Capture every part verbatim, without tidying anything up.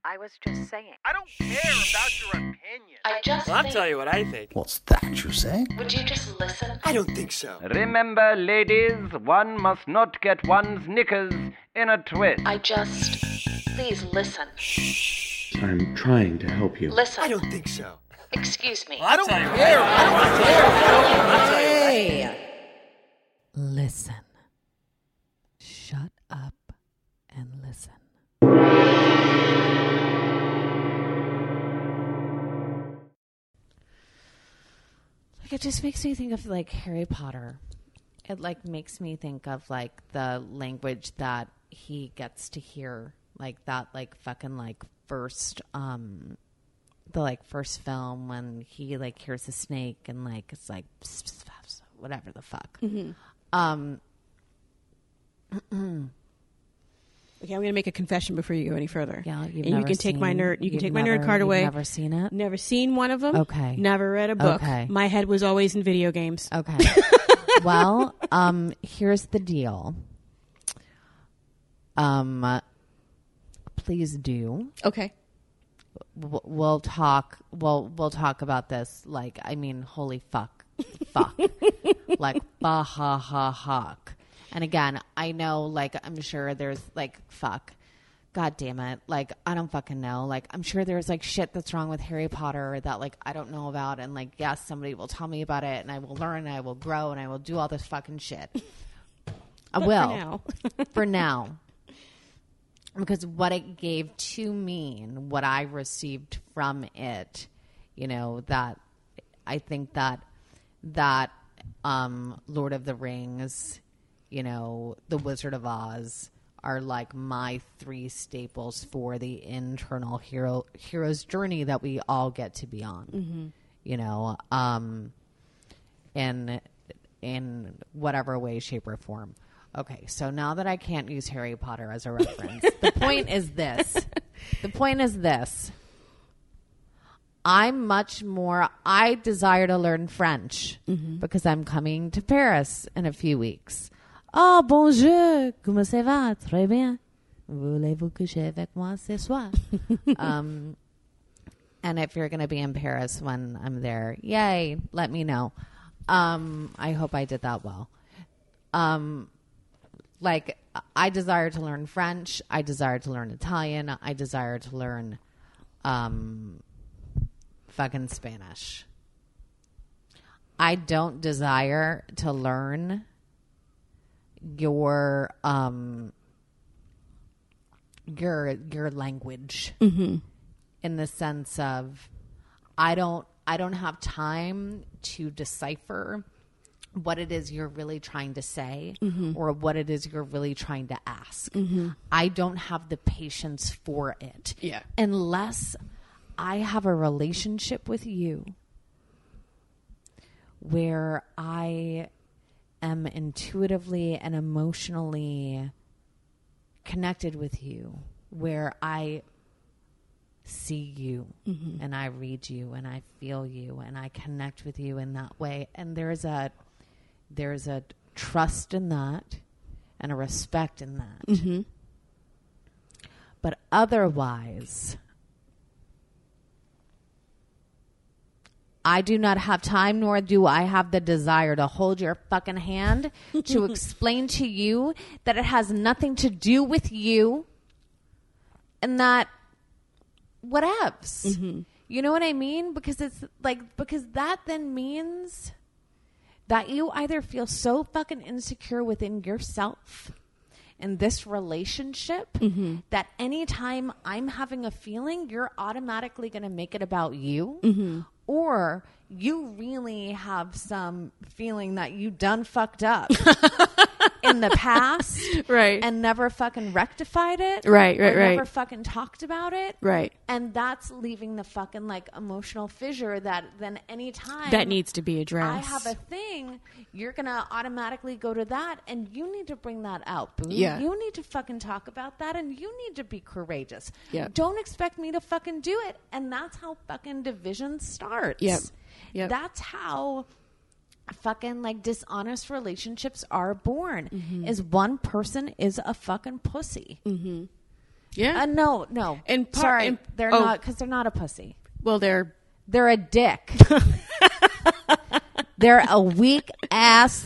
I was just saying. I don't care about your opinion. I just Well, I'll think... tell you what I think. What's that you say? Would you just listen? I don't think so. Remember, ladies, one must not get one's knickers in a twist. I just... Please listen. I'm trying to help you. Listen. I don't think so. Excuse me. Well, I don't care. I don't care. I'll tell you what I think. Listen. Shut up and listen. Like, it just makes me think of like Harry Potter. It like makes me think of like the language that he gets to hear, like that like fucking like first um the like first film when he like hears a snake and like it's like whatever the fuck. Mm-hmm. Um Okay, I'm going to make a confession before you go any further. Yeah, you've and never you can take seen, my nerd. You can take my never, nerd card away. You've never seen it? Never seen one of them. Okay. Never read a book. Okay. My head was always in video games. Okay. Well, um, here's the deal. Um, please do. Okay. We'll, we'll talk. We'll we'll talk about this. Like, I mean, holy fuck, fuck, like bah ha ha fuck. And again, I know, like, I'm sure there's, like, fuck. God damn it. Like, I don't fucking know. Like, I'm sure there's, like, shit that's wrong with Harry Potter that, like, I don't know about. And, like, yes, somebody will tell me about it, and I will learn, and I will grow, and I will do all this fucking shit. I will. For now. For now. Because what it gave to me and what I received from it, you know, that I think that, that um, Lord of the Rings... you know, The Wizard of Oz are like my three staples for the internal hero hero's journey that we all get to be on. Mm-hmm. You know, um, in in whatever way, shape, or form. Okay, so now that I can't use Harry Potter as a reference, the point is this. The point is this. I'm much more, I desire to learn French mm-hmm. because I'm coming to Paris in a few weeks. Oh, bonjour, comment ça va? Très bien. Voulez-vous coucher avec moi ce soir? um, and if you're going to be in Paris when I'm there, yay, let me know. Um, I hope I did that well. Um, like, I desire to learn French. I desire to learn Italian. I desire to learn um, fucking Spanish. I don't desire to learn your um your your language mm-hmm. in the sense of I don't I don't have time to decipher what it is you're really trying to say mm-hmm. or what it is you're really trying to ask. Mm-hmm. I don't have the patience for it. Yeah. Unless I have a relationship with you where I am intuitively and emotionally connected with you, where I see you mm-hmm. and I read you and I feel you and I connect with you in that way. And there's a there's a trust in that and a respect in that. Mm-hmm. But otherwise, I do not have time, nor do I have the desire to hold your fucking hand to explain to you that it has nothing to do with you and that whatevs. Mm-hmm. You know what I mean? Because it's like, because that then means that you either feel so fucking insecure within yourself in this relationship mm-hmm. that anytime I'm having a feeling, you're automatically going to make it about you. Mm-hmm. Or you really have some feeling that you done fucked up in the past. Right. And never fucking rectified it. Right, right, or right. never fucking talked about it. Right. And that's leaving the fucking like emotional fissure that then anytime that needs to be addressed. I have a thing, you're going to automatically go to that and you need to bring that out, boo. Yeah. You need to fucking talk about that and you need to be courageous. Yeah. Don't expect me to fucking do it. And that's how fucking division starts. Yep. Yep. That's how fucking like dishonest relationships are born mm-hmm. is one person is a fucking pussy. Mm-hmm. Yeah. Uh, no, no. And par- Sorry, and- they're oh. not, because they're not a pussy. Well, they're They're a dick. They're a weak ass,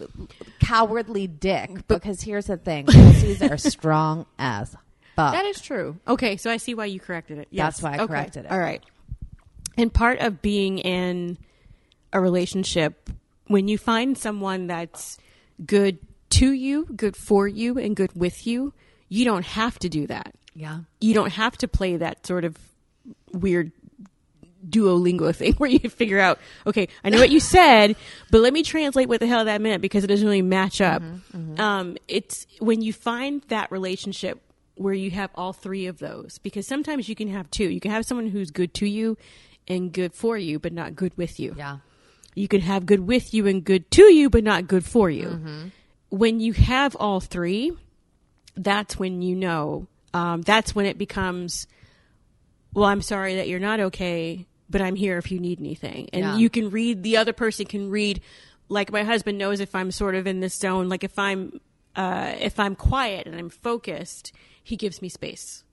cowardly dick. Because here's the thing: pussies are strong as fuck. that is true. Okay, so I see why you corrected it. Yes. That's why I Okay. corrected it. All right. And part of being in a relationship, when you find someone that's good to you, good for you, and good with you, you don't have to do that. Yeah. You don't have to play that sort of weird Duolingo thing where you figure out, okay, I know what you said, but let me translate what the hell that meant because it doesn't really match up. Mm-hmm, mm-hmm. Um, it's when you find that relationship where you have all three of those, because sometimes you can have two. You can have someone who's good to you and good for you, but not good with you. Yeah. You can have good with you and good to you, but not good for you. Mm-hmm. When you have all three, that's when you know, um, that's when it becomes, well, I'm sorry that you're not okay, but I'm here if you need anything. And Yeah. you can read, the other person can read, like my husband knows if I'm sort of in this zone, like if I'm, uh, if I'm quiet and I'm focused, he gives me space.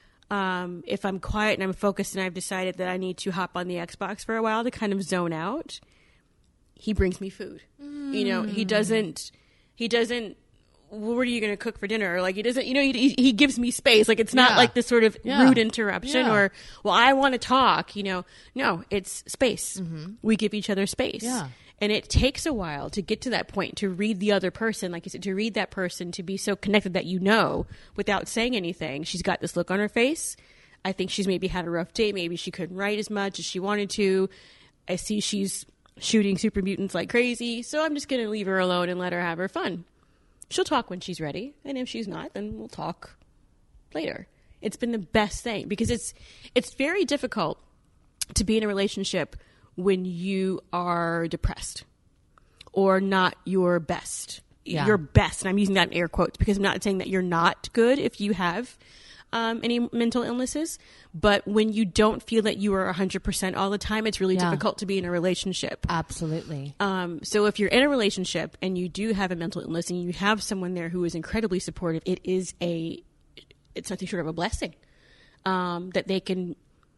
Um, if I'm quiet and I'm focused and I've decided that I need to hop on the Xbox for a while to kind of zone out, he brings me food. Mm. You know, he doesn't, he doesn't, what are you going to cook for dinner? Or like he doesn't, you know, he, he gives me space. Like it's not Yeah. like this sort of Yeah. rude interruption Yeah. or, well, I want to talk, you know. No, it's space. Mm-hmm. We give each other space. Yeah. And it takes a while to get to that point, to read the other person, like you said, to read that person, to be so connected that you know without saying anything. She's got this look on her face. I think she's maybe had a rough day. Maybe she couldn't write as much as she wanted to. I see she's shooting super mutants like crazy. So I'm just going to leave her alone and let her have her fun. She'll talk when she's ready. And if she's not, then we'll talk later. It's been the best thing because it's it's very difficult to be in a relationship when you are depressed or not your best. Yeah. Your best. And I'm using that in air quotes because I'm not saying that you're not good if you have um, any mental illnesses. But when you don't feel that you are one hundred percent all the time, it's really Yeah. difficult to be in a relationship. Absolutely. Um, so if you're in a relationship and you do have a mental illness and you have someone there who is incredibly supportive, it is a, it's nothing short of a blessing um, that they can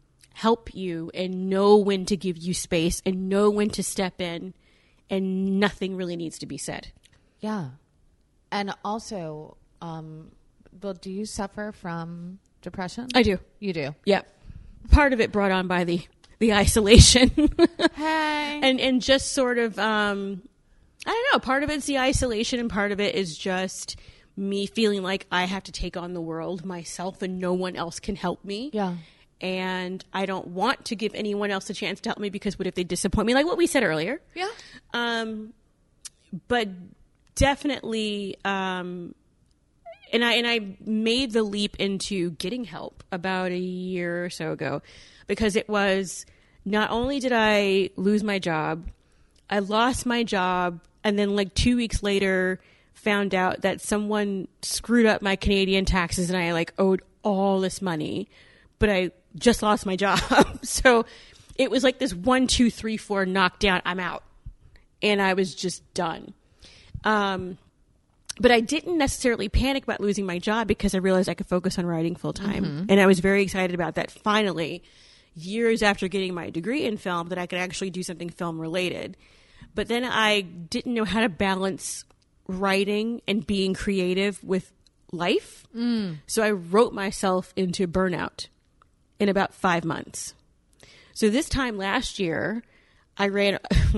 help you and know when to give you space and know when to step in and nothing really needs to be said. Yeah. And also, um, Bill, do you suffer from depression? I do. You do. Yep. Part of it brought on by the, the isolation. Hey. and, and just sort of, um, I don't know, part of it's the isolation and part of it is just me feeling like I have to take on the world myself and no one else can help me. Yeah. And I don't want to give anyone else a chance to help me because what if they disappoint me? Like what we said earlier. Yeah. Um, but definitely, um, and I and I made the leap into getting help about a year or so ago because it was not only did I lose my job, I lost my job, and then like two weeks later found out that someone screwed up my Canadian taxes and I like owed all this money, but I just lost my job. So it was like this one, two, three, four knockdown. I'm out. And I was just done. Um, but I didn't necessarily panic about losing my job because I realized I could focus on writing full time. Mm-hmm. And I was very excited about that finally, years after getting my degree in film, that I could actually do something film related. But then I didn't know how to balance writing and being creative with life. Mm. So I wrote myself into burnout in about five months. So this time last year, I ran,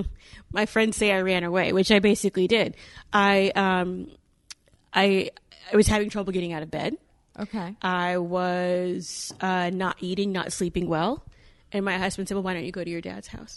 my friends say I ran away, which I basically did. I, um, I, I was having trouble getting out of bed. Okay. I was uh, not eating, not sleeping well. And my husband said, well, why don't you go to your dad's house?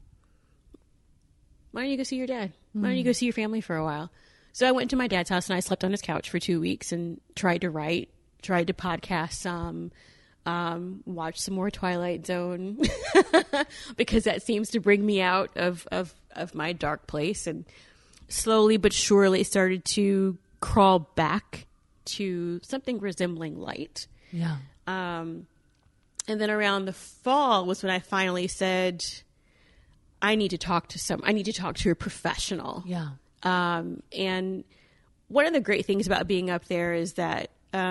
Why don't you go see your dad? Why don't you go see your family for a while? So I went to my dad's house and I slept on his couch for two weeks and tried to write, tried to podcast some, um, watch some more Twilight Zone because that seems to bring me out of, of, of my dark place, and slowly but surely started to crawl back to something resembling light. Yeah. Um, and then around the fall was when I finally said, I need to talk to some, I need to talk to a professional. Yeah. Um, and one of the great things about being up there is that, um,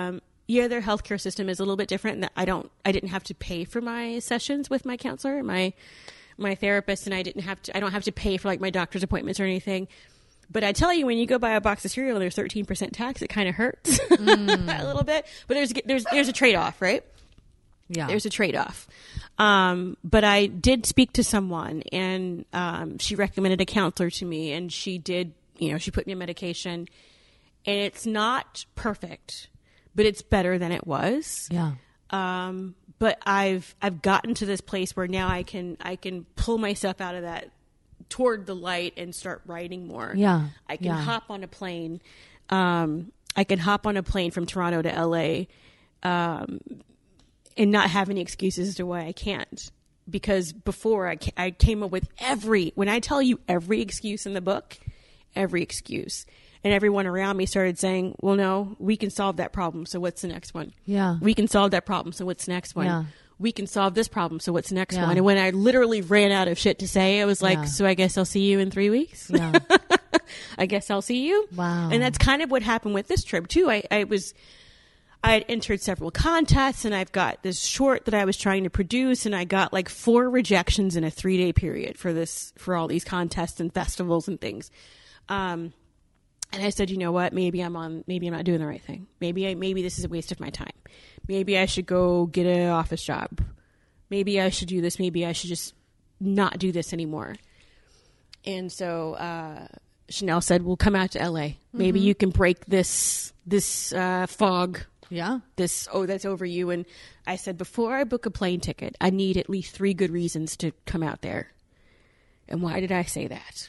yeah, their healthcare system is a little bit different. And that I don't, I didn't have to pay for my sessions with my counselor, my, my therapist, and I didn't have to, I don't have to pay for like my doctor's appointments or anything. But I tell you, when you go buy a box of cereal and there's thirteen percent tax, it kind of hurts mm. a little bit. But there's, there's, there's a trade-off, right? Yeah. There's a trade-off. Um, but I did speak to someone, and um, she recommended a counselor to me, and she did, you know, she put me on medication, and it's not perfect, but it's better than it was. Yeah. Um, but I've I've gotten to this place where now I can I can pull myself out of that toward the light and start writing more. Yeah. I can yeah. hop on a plane. Um, I can hop on a plane from Toronto to L A. Um, and not have any excuses as to why I can't. Because before I, ca- I came up with every, when I tell you every excuse in the book, every excuse. And everyone around me started saying, well, no, we can solve that problem. So what's the next one? Yeah. We can solve that problem. So what's the next one? Yeah. We can solve this problem. So what's the next Yeah. one? And when I literally ran out of shit to say, I was like, Yeah. so I guess I'll see you in three weeks. Yeah. I guess I'll see you. Wow. And that's kind of what happened with this trip too. I, I was, I had entered several contests, and I've got this short that I was trying to produce, and I got like four rejections in a three day period for this, for all these contests and festivals and things. Um, and I said, you know what? Maybe I'm on, maybe I'm not doing the right thing. Maybe I, maybe this is a waste of my time. Maybe I should go get an office job. Maybe I should do this. Maybe I should just not do this anymore. And so, uh, Chanel said, well, come out to L A. Maybe mm-hmm. you can break this, this, uh, fog. Yeah. This, oh, that's over you. And I said, before I book a plane ticket, I need at least three good reasons to come out there. And why did I say that?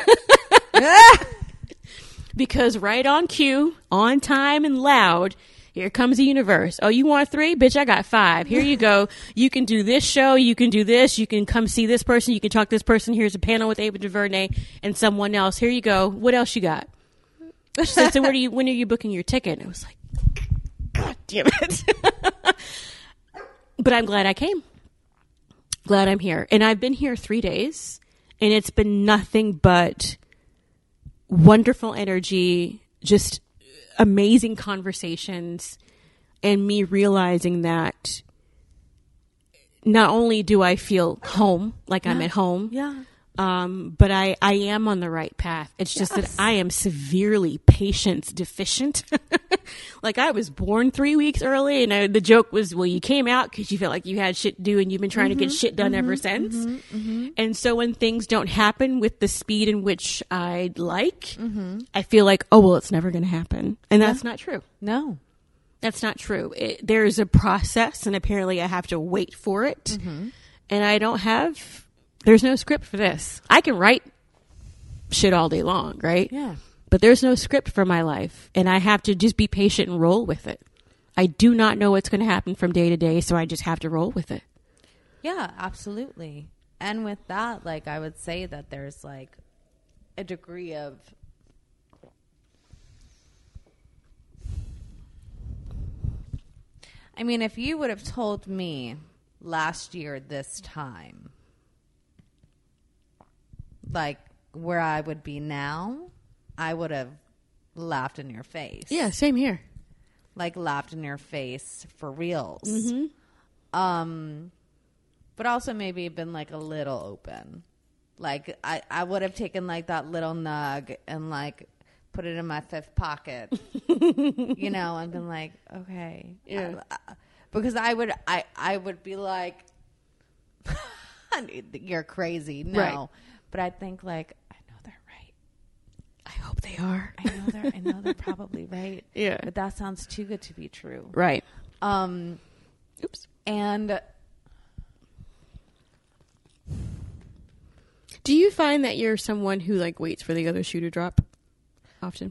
Because right on cue, on time and loud, here comes the universe. Oh, you want three? Bitch, I got five. Here you go. You can do this show. You can do this. You can come see this person. You can talk to this person. Here's a panel with Ava DuVernay and someone else. Here you go. What else you got? She said, so where do you, when are you booking your ticket? And I was like, God damn it. But I'm glad I came. Glad I'm here. And I've been here three days, and it's been nothing but wonderful energy, just amazing conversations, and me realizing that not only do I feel home, like yeah. I'm at home, yeah. Um, but I, I am on the right path. It's just yes. that I am severely patience deficient. Like I was born three weeks early, and I, the joke was, well, you came out because you felt like you had shit to do, and you've been trying mm-hmm, to get shit done mm-hmm, ever since. Mm-hmm, mm-hmm. And so when things don't happen with the speed in which I'd like, mm-hmm. I feel like, oh, well, it's never going to happen. And that's yeah. not true. No. That's not true. It, there's a process, and apparently I have to wait for it. Mm-hmm. And I don't have... There's no script for this. I can write shit all day long, right? Yeah. But there's no script for my life, and I have to just be patient and roll with it. I do not know what's going to happen from day to day, so I just have to roll with it. Yeah, absolutely. And with that, like, I would say that there's, like, a degree of... I mean, if you would have told me last year this time, like, where I would be now, I would have laughed in your face. Yeah, same here. Like, laughed in your face for reals. Mm-hmm. Um, but also maybe been, like, a little open. Like, I, I would have taken, like, that little nug and, like, put it in my fifth pocket. You know, and been like, okay. Yeah. I, I, because I would, I, I would be like, you're crazy. No. Right. But I think, like, I know they're right. I hope they are. I know they're. I know they're probably right. Yeah. But that sounds too good to be true. Right. Um. Oops. And do you find that you're someone who like waits for the other shoe to drop often?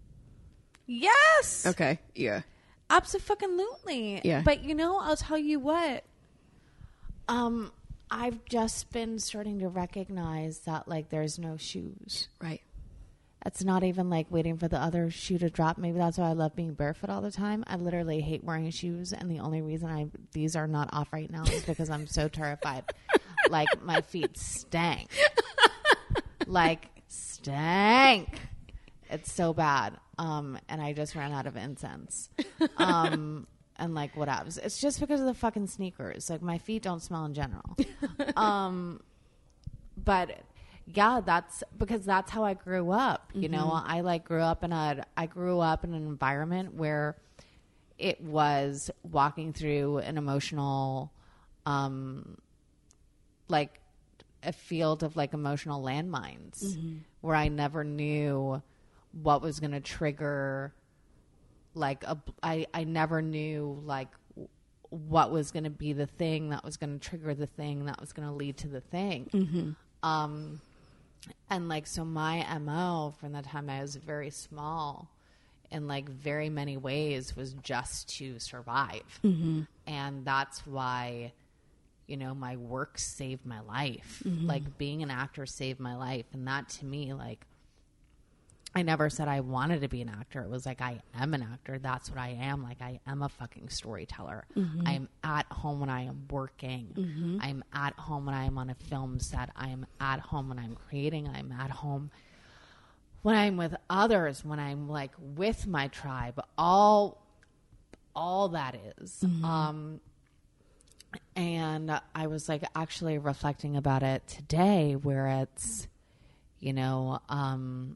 Yes. Okay. Yeah. Absolutely. Yeah. But you know, I'll tell you what. Um. I've just been starting to recognize that, like, there's no shoes. Right. It's not even, like, waiting for the other shoe to drop. Maybe that's why I love being barefoot all the time. I literally hate wearing shoes, and the only reason I these are not off right now is because I'm so terrified. Like, my feet stank. Like, stank. It's so bad. Um, and I just ran out of incense. Um, and like what else? It's just because of the fucking sneakers. Like my feet don't smell in general. um, but yeah, that's because that's how I grew up. You mm-hmm. know, I like grew up in a, I grew up in an environment where it was walking through an emotional, um, like a field of like emotional landmines mm-hmm. where I never knew what was going to trigger like a, I, I never knew like what was going to be the thing that was going to trigger the thing that was going to lead to the thing. Mm-hmm. Um, and like, so my M O from the time I was very small in like very many ways was just to survive. Mm-hmm. And that's why, you know, my work saved my life. Mm-hmm. Like being an actor saved my life. And that to me, like, I never said I wanted to be an actor. It was like, I am an actor. That's what I am. Like, I am a fucking storyteller. Mm-hmm. I am at home when I am working. Mm-hmm. I'm at home when I am on a film set. I am at home when I'm creating. I'm at home when I'm with others, when I'm like with my tribe. All, all that is. Mm-hmm. Um, and I was like actually reflecting about it today where it's, you know, um,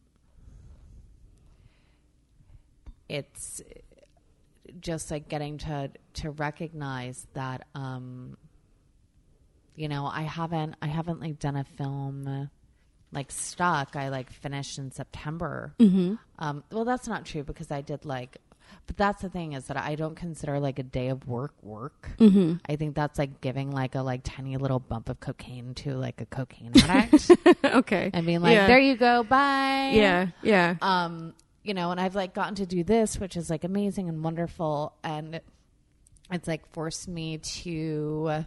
it's just like getting to, to recognize that, um, you know, I haven't, I haven't like done a film like Stuck. I like finished in September. Mm-hmm. Um, well, that's not true because I did like, but that's the thing is that I don't consider like a day of work work. Mm-hmm. I think that's like giving like a like tiny little bump of cocaine to like a cocaine addict. Okay. And being like, yeah. There you go. Bye. Yeah. Yeah. Um, you know, and I've like gotten to do this, which is like amazing and wonderful. And it's like forced me to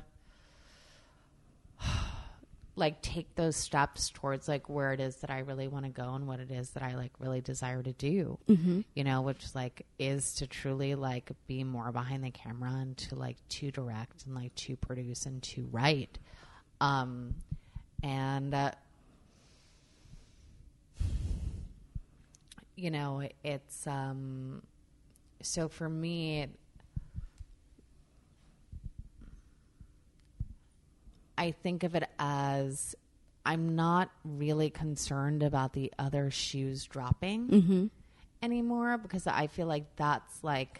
like take those steps towards like where it is that I really want to go and what it is that I like really desire to do, mm-hmm. you know, which like is to truly like be more behind the camera and to like to direct and like to produce and to write. Um, and, uh, you know, it's, um, so for me, it, I think of it as I'm not really concerned about the other shoes dropping mm-hmm. anymore because I feel like that's like,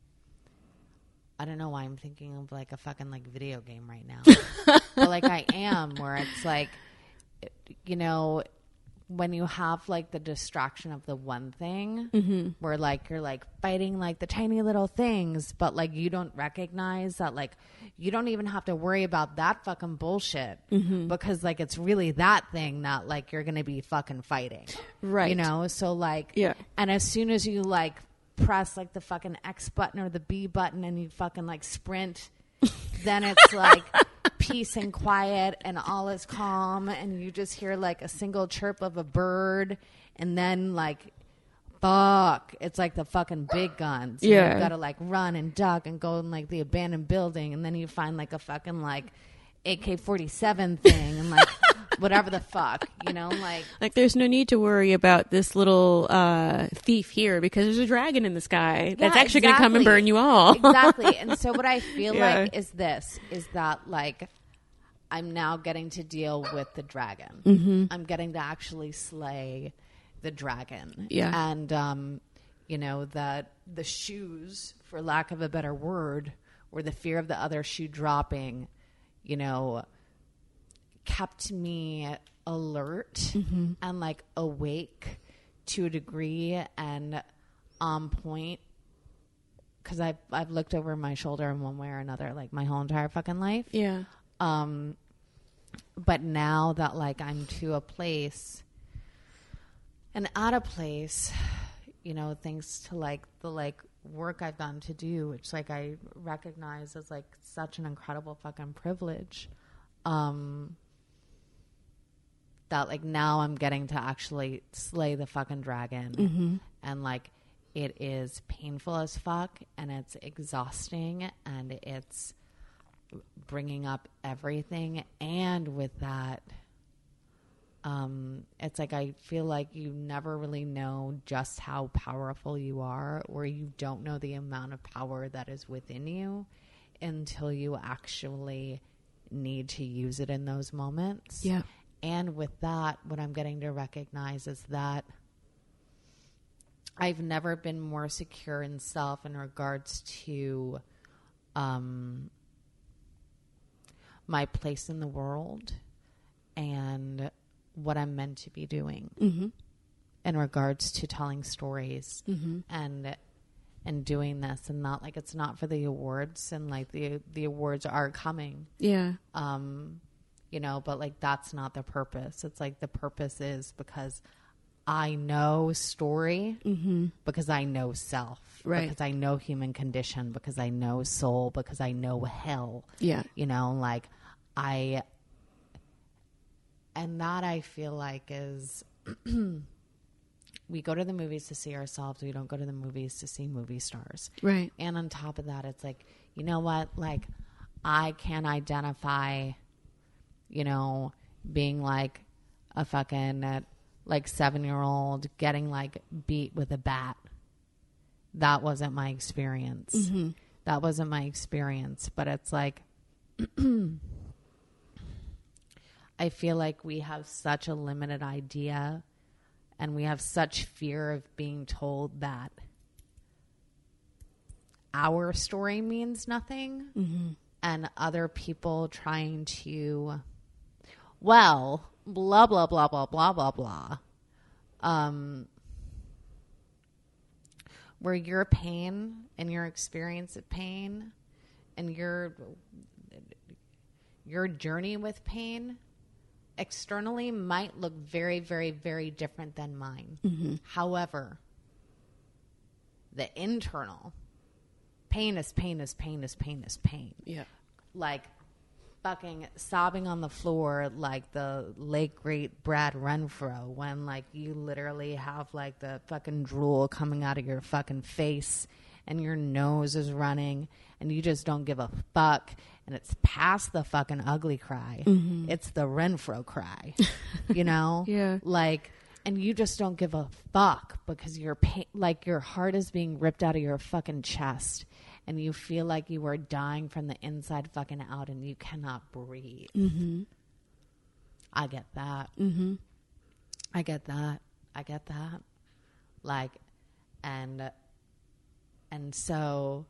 I don't know why I'm thinking of like a fucking like video game right now, but like I am where it's like, you know, when you have like the distraction of the one thing mm-hmm. where like you're like fighting like the tiny little things, but like you don't recognize that like you don't even have to worry about that fucking bullshit mm-hmm. because like it's really that thing that like you're gonna be fucking fighting, right? You know, so like yeah. And as soon as you like press like the fucking X button or the B button and you fucking like sprint, then it's like peace and quiet and all is calm and you just hear like a single chirp of a bird and then like fuck it's like the fucking big guns. Yeah, you gotta like run and duck and go in like the abandoned building and then you find like a fucking like A K forty-seven thing and like whatever the fuck, you know, like like there's no need to worry about this little uh thief here because there's a dragon in the sky yeah, that's actually exactly. gonna come and burn you all. Exactly. And so what I feel yeah. like is this is that like I'm now getting to deal with the dragon. Mm-hmm. I'm getting to actually slay the dragon. Yeah. And um you know that the shoes, for lack of a better word, or the fear of the other shoe dropping, you know, kept me alert mm-hmm. and like awake to a degree and on point because I've, I've looked over my shoulder in one way or another like my whole entire fucking life. Yeah. Um, but now that like I'm to a place and at a place, you know, thanks to like the like work I've gotten to do, which like I recognize as like such an incredible fucking privilege. Um, that like now I'm getting to actually slay the fucking dragon mm-hmm. and like it is painful as fuck and it's exhausting and it's bringing up everything, and with that Um, it's like I feel like you never really know just how powerful you are, or you don't know the amount of power that is within you until you actually need to use it in those moments. Yeah. And with that, what I'm getting to recognize is that I've never been more secure in self in regards to um, my place in the world and what I'm meant to be doing mm-hmm. in regards to telling stories mm-hmm. and and doing this, and not like it's not for the awards, and like the the awards are coming. Yeah. Um, you know, but like that's not the purpose. It's like the purpose is because I know story, mm-hmm. because I know self, right? Because I know human condition, because I know soul, because I know hell. Yeah. You know, like I, and that I feel like is, we go to the movies to see ourselves. We don't go to the movies to see movie stars. Right. And on top of that, it's like, you know what? Like I can identify, you know, being like a fucking uh, like seven-year-old getting like beat with a bat. That wasn't my experience. Mm-hmm. That wasn't my experience. But it's like, I feel like we have such a limited idea, and we have such fear of being told that our story means nothing, mm-hmm. and other people trying to, well, blah, blah, blah, blah, blah, blah, blah. Um, where your pain and your experience of pain and your your journey with pain externally might look very, very, very different than mine. Mm-hmm. However, the internal pain is pain is pain is pain is pain. Yeah. Like fucking sobbing on the floor like the late great Brad Renfro, when like you literally have like the fucking drool coming out of your fucking face and your nose is running and you just don't give a fuck, and it's past the fucking ugly cry. Mm-hmm. It's the Renfro cry. You know? Yeah. Like, and you just don't give a fuck because your pain, like your heart is being ripped out of your fucking chest. And you feel like you are dying from the inside fucking out and you cannot breathe. Mm-hmm. I get that. Mm-hmm. I get that. I get that. Like, and, and so.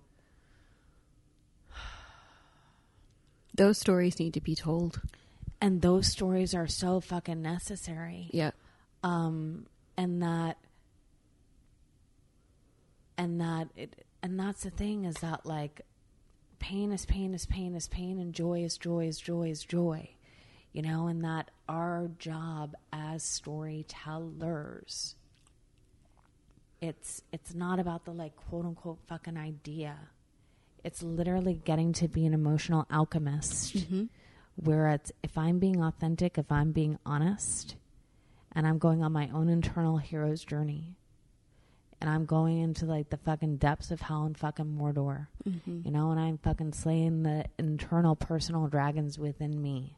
Those stories need to be told. And those stories are so fucking necessary. Yeah. Um, and that, and that it, and that's the thing, is that like pain is pain is pain is pain and joy is joy is joy is joy, you know, and that our job as storytellers, it's, it's not about the like quote unquote fucking idea. It's literally getting to be an emotional alchemist, mm-hmm. where it's, if I'm being authentic, if I'm being honest, and I'm going on my own internal hero's journey, and I'm going into like the fucking depths of hell and fucking Mordor, mm-hmm. you know, and I'm fucking slaying the internal personal dragons within me.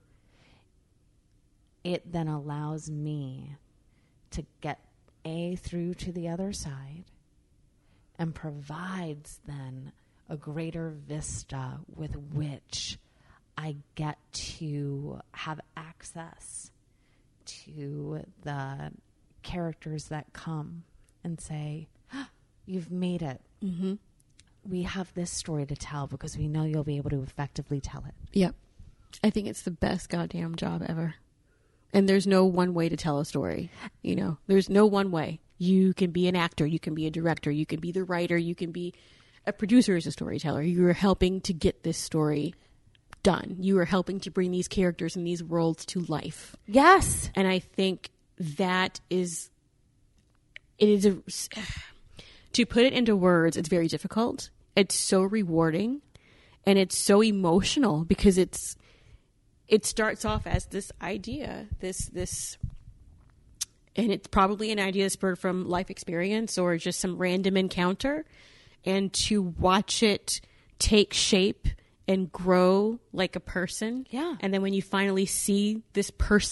It then allows me to get A through to the other side, and provides then a greater vista with which I get to have access to the characters that come and say, oh, you've made it. Mm-hmm. We have this story to tell because we know you'll be able to effectively tell it. Yep. I think it's the best goddamn job ever. And there's no one way to tell a story. You know, there's no one way. You can be an actor. You can be a director. You can be the writer. You can be a producer as a storyteller. You're helping to get this story done. You are helping to bring these characters and these worlds to life. Yes. And I think that is, it is a, to put it into words, it's very difficult. It's so rewarding and it's so emotional because it's, it starts off as this idea, this, this, and it's probably an idea spurred from life experience or just some random encounter. And to watch it take shape and grow like a person. Yeah. And then when you finally see this person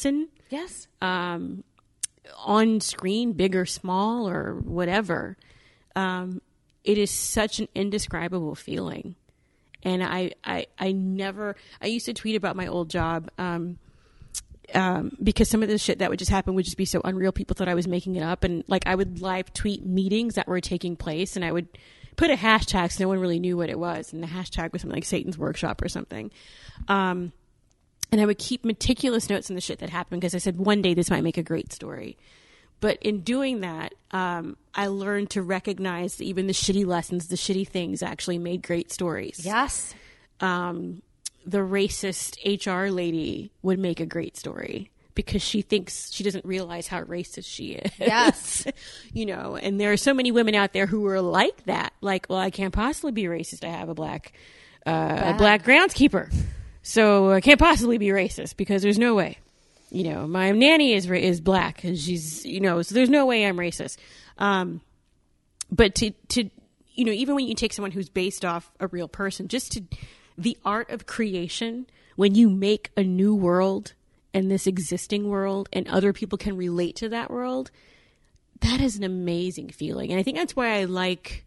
Yes. Um, on screen, big or small or whatever. Um, it is such an indescribable feeling. And I, I, I never, I used to tweet about my old job, um, um, because some of the shit that would just happen would just be so unreal. People thought I was making it up. And like, I would live tweet meetings that were taking place, and I would put a hashtag so no one really knew what it was. And the hashtag was something like Satan's Workshop or something. Um, and I would keep meticulous notes on the shit that happened, because I said, one day this might make a great story. But in doing that, um, I learned to recognize that even the shitty lessons, the shitty things actually made great stories. Yes. Um, the racist H R lady would make a great story because she thinks, she doesn't realize how racist she is. Yes. You know, and there are so many women out there who are like that. Like, well, I can't possibly be racist. I have a black, uh, a black groundskeeper. So I can't possibly be racist because there's no way. You know, my nanny is is black, and she's, you know, so there's no way I'm racist. Um, but to to you know, even when you take someone who's based off a real person, just to the art of creation, when you make a new world and this existing world, and other people can relate to that world, that is an amazing feeling. And I think that's why I like.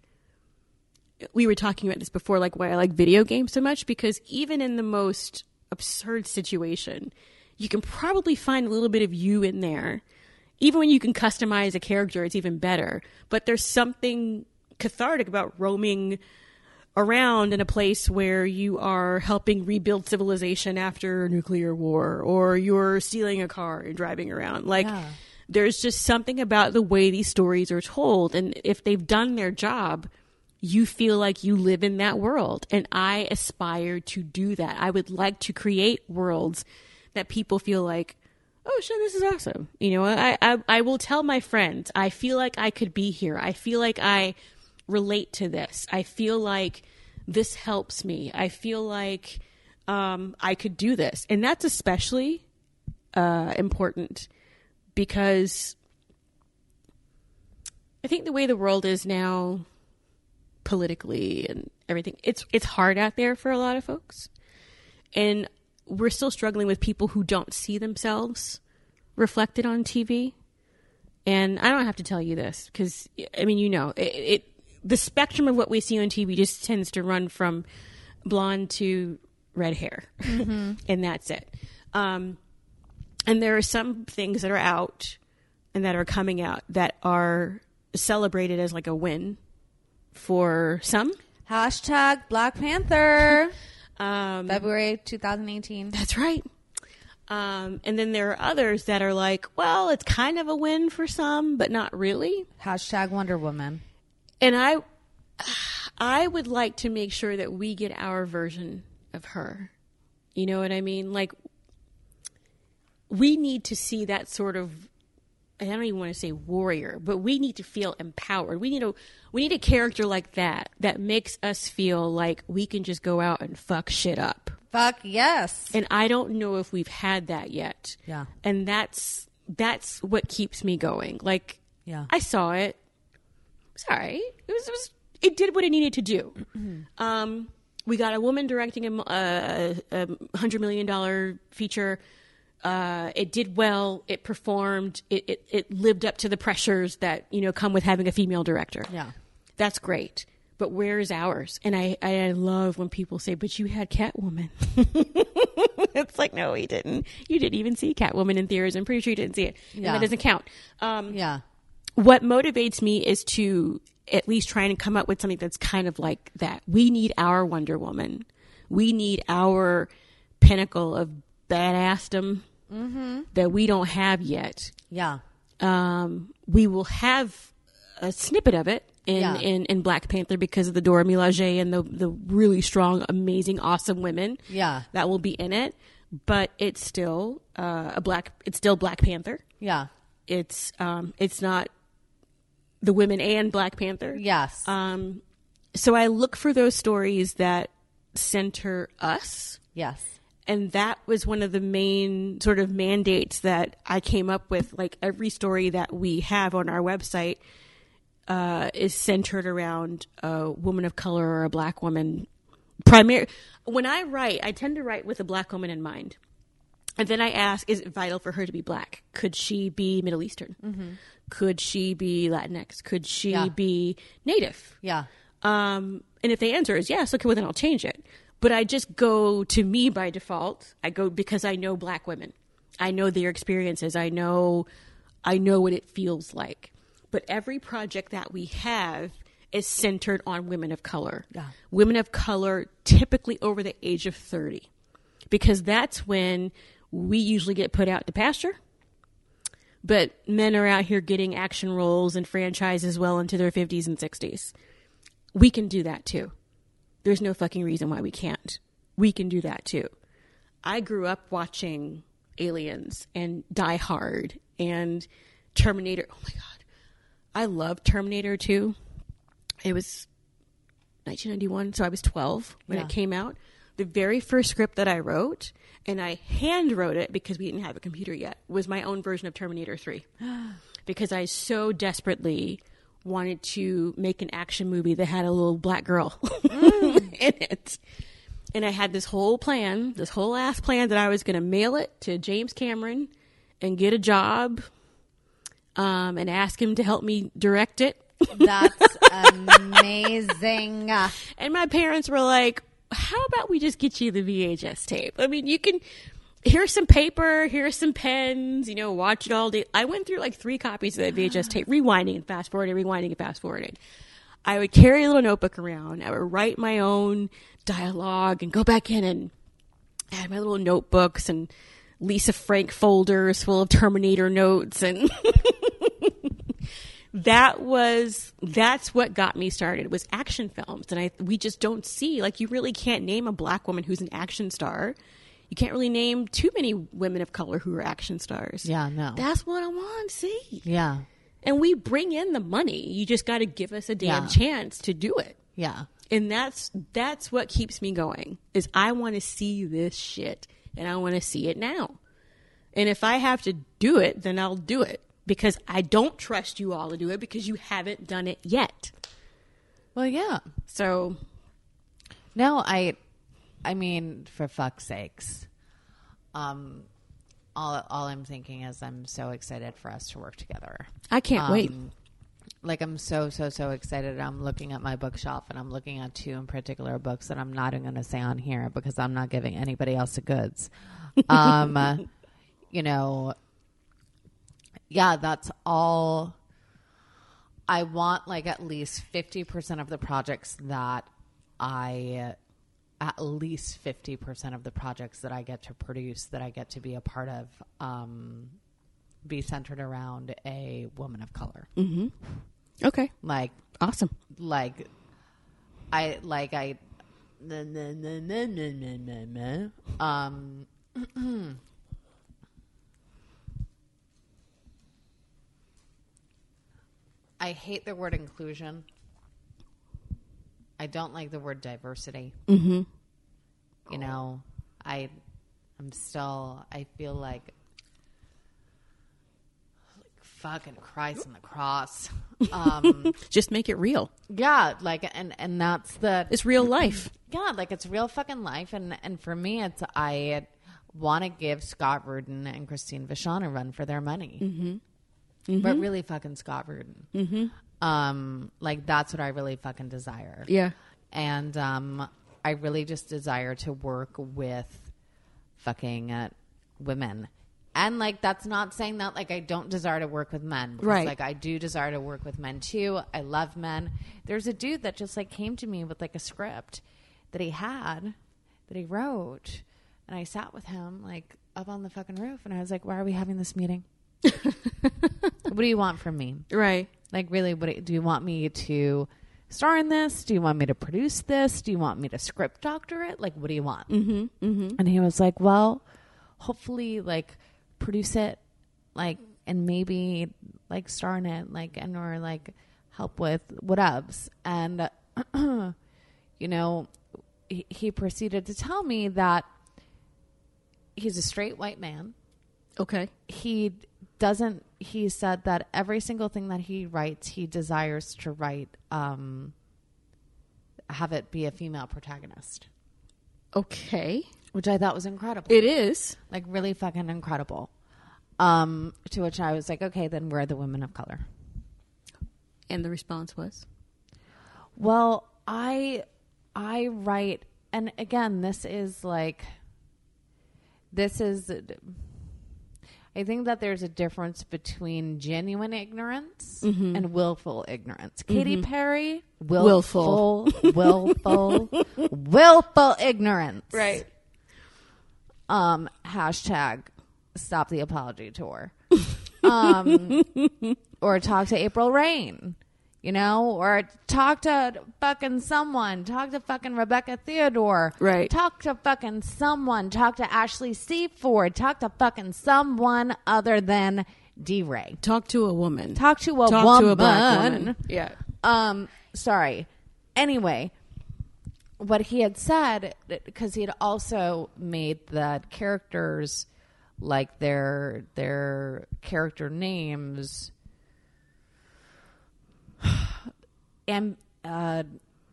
We were talking about this before, like why I like video games so much, because even in the most absurd situation, you can probably find a little bit of you in there. Even when you can customize a character, it's even better. But there's something cathartic about roaming around in a place where you are helping rebuild civilization after a nuclear war, or you're stealing a car and driving around. Like, yeah. There's just something about the way these stories are told. And if they've done their job, you feel like you live in that world. And I aspire to do that. I would like to create worlds that people feel like, oh shit, this is awesome. You know, I, I, I will tell my friends, I feel like I could be here. I feel like I relate to this. I feel like this helps me. I feel like um, I could do this. And that's especially uh, important because I think the way the world is now politically and everything, it's it's hard out there for a lot of folks. And we're still struggling with people who don't see themselves reflected on T V. And I don't have to tell you this because, I mean, you know, it, it the spectrum of what we see on T V just tends to run from blonde to red hair. Mm-hmm. And that's it. Um, and there are some things that are out and that are coming out that are celebrated as like a win for some. Hashtag Black Panther. Um, February twenty eighteen. That's right. Um, and then there are others that are like, well, it's kind of a win for some, but not really. Hashtag Wonder Woman. And I, I would like to make sure that we get our version of her. You know what I mean? Like, we need to see that sort of, I don't even want to say warrior, but we need to feel empowered. We need a, we need a character like that, that makes us feel like we can just go out and fuck shit up. Fuck yes. And I don't know if we've had that yet. Yeah. And that's, that's what keeps me going. Like, yeah. I saw it. Sorry. It was, it was, it did what it needed to do. um, we got a woman directing a, a, a hundred million dollar feature. Uh, it did well. It performed. It, it it lived up to the pressures that, you know, come with having a female director. Yeah, that's great. But where is ours? And I, I love when people say, "But you had Catwoman." It's like, no, we didn't. You didn't even see Catwoman in theaters. I'm pretty sure you didn't see it. Yeah. And that doesn't count. Um, yeah. What motivates me is to at least try and come up with something that's kind of like that. We need our Wonder Woman. We need our pinnacle of badassdom. Mm-hmm. That we don't have yet. Yeah. Um, we will have a snippet of it in, yeah. in, in Black Panther because of the Dora Milaje and the the really strong, amazing, awesome women. Yeah. That will be in it. But it's still uh, a black. It's still Black Panther. Yeah. It's um. It's not the women and Black Panther. Yes. Um. So I look for those stories that center us. Yes. And that was one of the main sort of mandates that I came up with. Like, every story that we have on our website uh, is centered around a woman of color or a black woman. Primary. When I write, I tend to write with a black woman in mind. And then I ask, is it vital for her to be black? Could she be Middle Eastern? Mm-hmm. Could she be Latinx? Could she Yeah. be Native? Yeah. Um, and if the answer is yes, okay, well, then I'll change it. But I just go to me by default. I go because I know black women. I know their experiences. I know, I know what it feels like. But every project that we have is centered on women of color. Yeah. Women of color typically over the age of thirty. Because that's when we usually get put out to pasture. But men are out here getting action roles and franchises well into their fifties and sixties. We can do that too. There's no fucking reason why we can't. We can do that too. I grew up watching Aliens and Die Hard and Terminator. Oh my God. I love Terminator two. It was nineteen ninety-one, so I was twelve when Yeah. it came out. The very first script that I wrote, and I hand wrote it because we didn't have a computer yet, was my own version of Terminator three. Because I so desperately wanted to make an action movie that had a little black girl mm. in it. And I had this whole plan, this whole ass plan that I was going to mail it to James Cameron and get a job um, and ask him to help me direct it. That's amazing. And my parents were like, how about we just get you the V H S tape? I mean, you can, here's some paper, here's some pens, you know, watch it all day. I went through like three copies of that V H S tape, rewinding and fast forwarding, rewinding and fast forwarding. I would carry a little notebook around. I would write my own dialogue and go back in and add my little notebooks and Lisa Frank folders full of Terminator notes. And that was, that's what got me started, was action films. And I, we just don't see, like, you really can't name a black woman who's an action star. You can't really name too many women of color who are action stars. Yeah, no. That's what I want to see. Yeah. And we bring in the money. You just got to give us a damn Yeah. chance to do it. Yeah. And that's that's what keeps me going, is I want to see this shit, and I want to see it now. And if I have to do it, then I'll do it, because I don't trust you all to do it because you haven't done it yet. Well, yeah. So, No, I, I mean, for fuck's sakes, um, all all I'm thinking is I'm so excited for us to work together. I can't Um, wait. Like, I'm so, so, so excited. I'm looking at my bookshelf, and I'm looking at two in particular books that I'm not even going to say on here because I'm not giving anybody else the goods. Um, you know, yeah, that's all. I want, like, at least fifty percent of the projects that I, at least fifty percent of the projects that I get to produce, that I get to be a part of, um, be centered around a woman of color. Mm-hmm. Okay. Like, Awesome. like, I, like, I, nah, nah, nah, nah, nah, nah, nah, nah. um, I hate the word inclusion. I don't like the word diversity. Mm-hmm. You know, I, I'm still, I feel like, like fucking Christ on the cross. Um, Just make it real. yeah, like, and, and that's the, It's real life. yeah, like it's real fucking life. And, and for me, it's, I want to give Scott Rudin and Christine Vachon a run for their money. Mm-hmm. Mm-hmm. But really fucking Scott Rudin. Mm-hmm. Um, like, that's what I really fucking desire. Yeah. And um, I really just desire to work with fucking uh, women. And, like, that's not saying that, like, I don't desire to work with men. Because, Right. like, I do desire to work with men, too. I love men. There's a dude that just, like, came to me with, like, a script that he had, that he wrote. And I sat with him, like, up on the fucking roof. And I was like, why are we having this meeting? What do you want from me? Right. Like, really, what do, do you want me to star in this? Do you want me to produce this? Do you want me to script doctor it? Like, what do you want? Mm-hmm. Mm-hmm. And he was like, well, hopefully, like, produce it, like, and maybe, like, star in it, like, and or, like, help with whatevs. And, you know, he, he proceeded to tell me that he's a straight white man. Okay. He doesn't, he said that every single thing that he writes, he desires to write, um, have it be a female protagonist. Okay. which I thought was incredible. It is. Like, really fucking incredible. Um, to which I was like, okay, then we're the women of color. And the response was? Well, I, I write, and again, this is like, this is, I think that there's a difference between genuine ignorance mm-hmm. and willful ignorance. Mm-hmm. Katy Perry, willful, willful, willful, willful ignorance. Right. Um, hashtag stop the apology tour. Um, or talk to April Rain, you know, or talk to fucking someone, talk to fucking Rebecca Theodore, right? Talk to fucking someone, talk to Ashley Seaford, talk to fucking someone other than D-Ray. Talk to a woman. Talk to a talk woman. to a black woman. Yeah. Um, sorry. Anyway, what he had said, because he had also made the characters, like their their character names, and uh,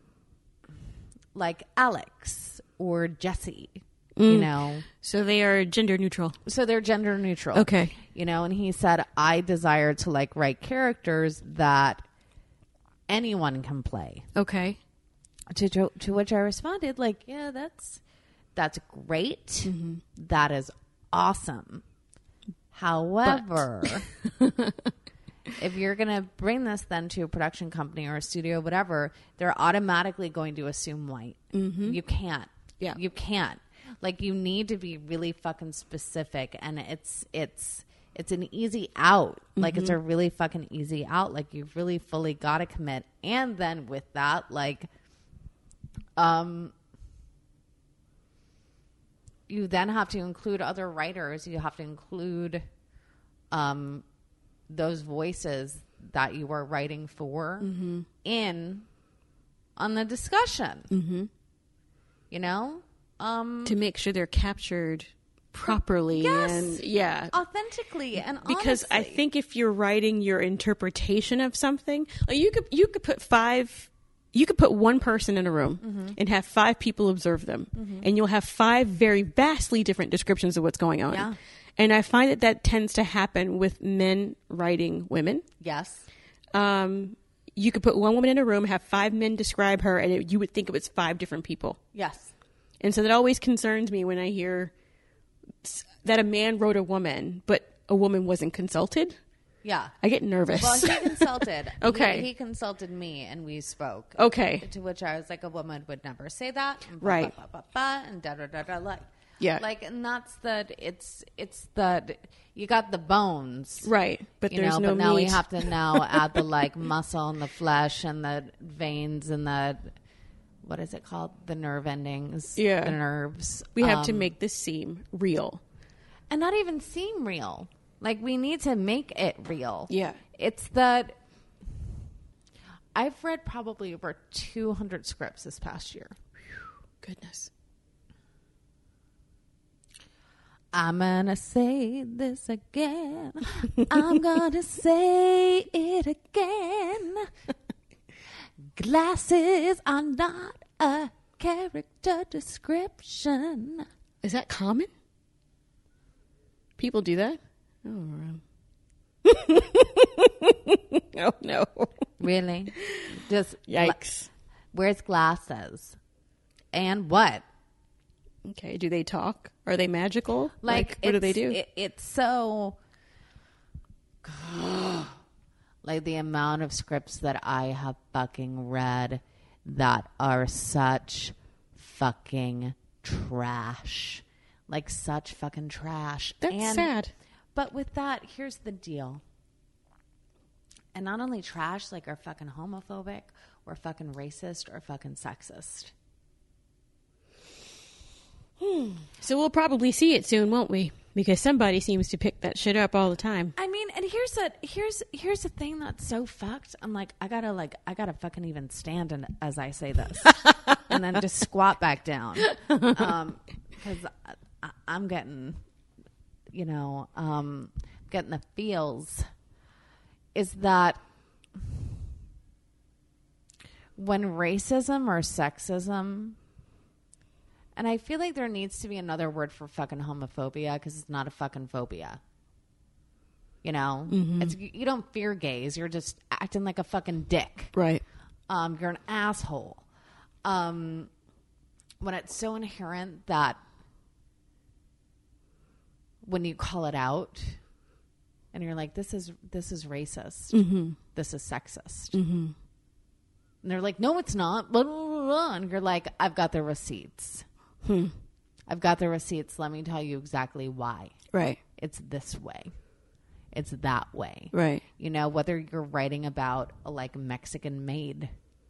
like Alex or Jesse, mm. you know. So they are gender neutral. So they're gender neutral. Okay. You know, and he said, I desire to like write characters that anyone can play. Okay. To, to, to which I responded, like, yeah, that's that's great. Mm-hmm. That is awesome. However, if you're going to bring this then to a production company or a studio, whatever, they're automatically going to assume white. Mm-hmm. You can't. Yeah. You can't. Like, you need to be really fucking specific, and it's it's it's an easy out. Mm-hmm. Like, it's a really fucking easy out. Like, you've really fully got to commit. And then with that, like, um, you then have to include other writers. You have to include um, those voices that you are writing for mm-hmm. in on the discussion. Mm-hmm. You know? Um, to make sure they're captured properly. Yes. And yeah. Authentically and because honestly. I think if you're writing your interpretation of something, like you could you could put five you could put one person in a room mm-hmm. and have five people observe them. Mm-hmm. And you'll have five very vastly different descriptions of what's going on. Yeah. And I find that that tends to happen with men writing women. Yes. Um, you could put one woman in a room, have five men describe her, and it, you would think it was five different people. Yes. And so that always concerns me when I hear that a man wrote a woman, but a woman wasn't consulted. Yeah. I get nervous. Well, he consulted. Okay. He, he consulted me and we spoke. Okay. To which I was like, a woman would never say that. And right. Bah, bah, bah, bah, and da da da da. Like, yeah. Like, and that's the, it's, it's the, you got the bones. Right. But you there's know, no but now meat. we have to now add the like muscle and the flesh and the veins and the, what is it called? The nerve endings. Yeah. The nerves. We have um, to make this seem real. And not even seem real. Like, we need to make it real. Yeah. It's that I've read probably over two hundred scripts this past year. Goodness. I'm gonna say this again. I'm gonna say it again. Glasses are not a character description. Is that common? People do that? Oh, oh no. Really? Just yikes. Where's glasses? And what? Okay. Do they talk? Are they magical? Like, like what do they do? It, it's so... like the amount of scripts that I have fucking read that are such fucking trash. Like, such fucking trash. That's and, sad. But with that, here's the deal. And not only trash, like, are fucking homophobic or fucking racist or fucking sexist. Hmm. So we'll probably see it soon, won't we? Because somebody seems to pick that shit up all the time. I mean, and here's a here's here's the thing that's so fucked. I'm like, I gotta like I gotta fucking even stand and as I say this, and then just squat back down, um, because I, I'm getting, you know, um, getting the feels. Is that when racism or sexism, And I feel like there needs to be another word for fucking homophobia because it's not a fucking phobia. You know? Mm-hmm. It's, you don't fear gays. You're just acting like a fucking dick. Right. Um, you're an asshole. Um, when it's so inherent that when you call it out and you're like, this is this is racist. Mm-hmm. This is sexist. Mm-hmm. And they're like, no, it's not. Blah, blah, blah, blah. And you're like, I've got the receipts. Hmm. I've got the receipts. Let me tell you exactly why. Right. It's this way. It's that way. Right. You know, whether you're writing about a, like, Mexican maid.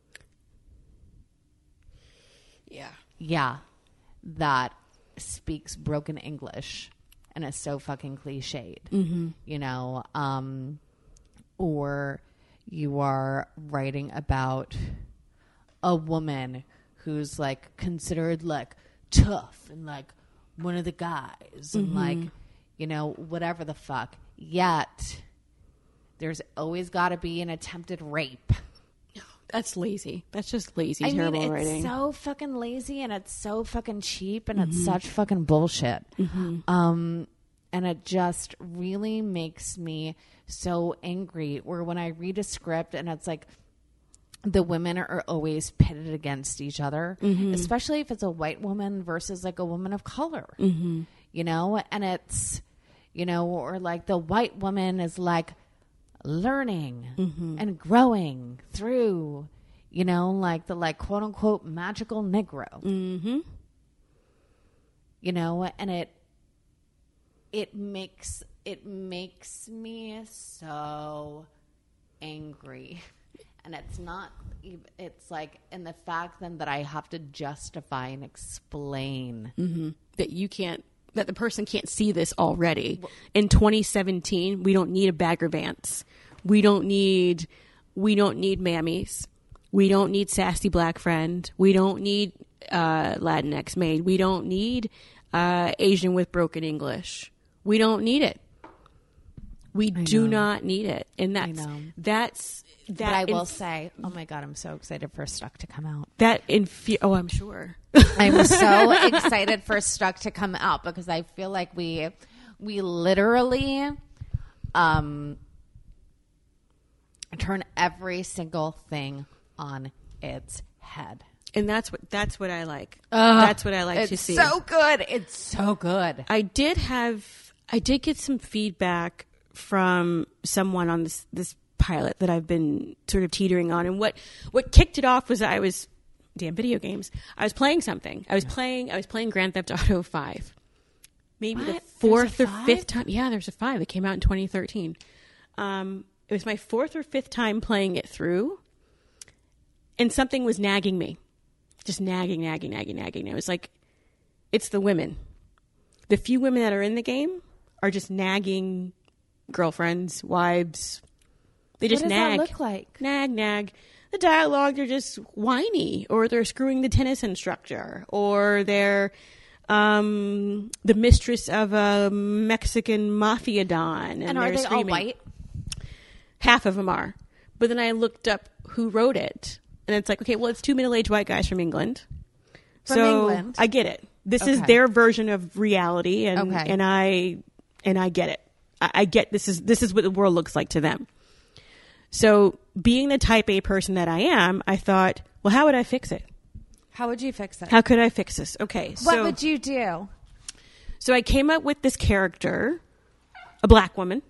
Yeah. Yeah. That speaks broken English and is so fucking cliched. Mm-hmm. You know, um, or you are writing about a woman who's like considered like tough and like one of the guys and mm-hmm. like, you know, whatever the fuck. Yet there's always got to be an attempted rape. That's lazy. That's just lazy, I terrible mean, it's writing. so fucking lazy and it's so fucking cheap and Mm-hmm. it's such fucking bullshit. Mm-hmm. Um, and it just really makes me so angry. Where when I read a script and it's like the women are always pitted against each other, mm-hmm. especially if it's a white woman versus like a woman of color, mm-hmm. you know, and it's, you know, or like the white woman is like learning mm-hmm. and growing through, you know, like the like quote unquote magical Negro, mm-hmm. you know, and it, it makes, it makes me so angry. And it's not, it's like, in the fact then that I have to justify and explain mm-hmm. that you can't, that the person can't see this already. In twenty seventeen, we don't need a Bagger Vance. We don't need, we don't need mammies. We don't need sassy black friend. We don't need uh, Latinx maid. We don't need uh, Asian with broken English. We don't need it. We I do know. not need it. And that's, I know. that's, that. But I will inf- say, oh my God, I'm so excited for Stuck to come out. That infu- oh, I'm sure. I'm so excited for Stuck to come out because I feel like we, we literally, um, turn every single thing on its head. And that's what, that's what I like. Uh, that's what I like to it's see. so good. It's so good. I did have, I did get some feedback from someone on this, this pilot that I've been sort of teetering on. And what, what kicked it off was I was, damn video games. I was playing something. I was playing, I was playing Grand Theft Auto five. Maybe What? the fourth or There's a five? fifth time. Yeah, there's a five that came out in twenty thirteen. Um, it was my fourth or fifth time playing it through. And something was nagging me. Just nagging, nagging, nagging, nagging. It was like, it's the women. The few women that are in the game are just nagging girlfriends, wives. They just what does nag. that look like? Nag, nag. The dialogue, they're just whiny, or they're screwing the tennis instructor, or they're um, the mistress of a Mexican mafia don. And, And are they're they screaming. all white? Half of them are. But then I looked up who wrote it. And it's like, okay, well, it's two middle-aged white guys from England. From so England? I get it. This is Okay. their version of reality, and Okay. and I and I get it. I, I get this is this is what the world looks like to them. So, being the type A person that I am, I thought, well, how would I fix it? How would you fix it? How could I fix this? Okay, what so would you do? so I came up with this character, a black woman,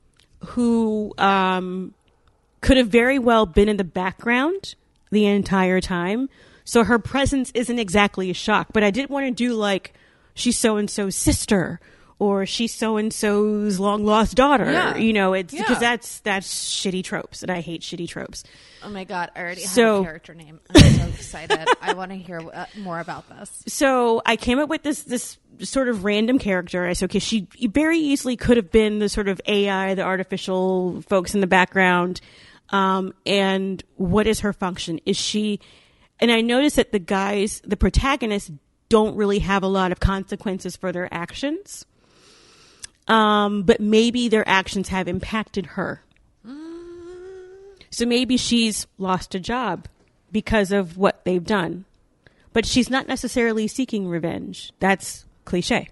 who um, could have very well been in the background the entire time. So her presence isn't exactly a shock. But I didn't want to do like, she's so-and-so's sister, or she's so-and-so's long-lost daughter. Yeah. You know, it's Yeah. because that's that's shitty tropes, and I hate shitty tropes. Oh my God, I already So- have a character name. I'm so excited. I want to hear uh, more about this. So I came up with this this sort of random character. I said, okay, she very easily could have been the sort of A I, the artificial folks in the background. Um, and what is her function? Is she, and I noticed that the guys, the protagonists, don't really have a lot of consequences for their actions. Um, but maybe their actions have impacted her. So maybe she's lost a job because of what they've done. but she's not necessarily seeking revenge. That's cliche.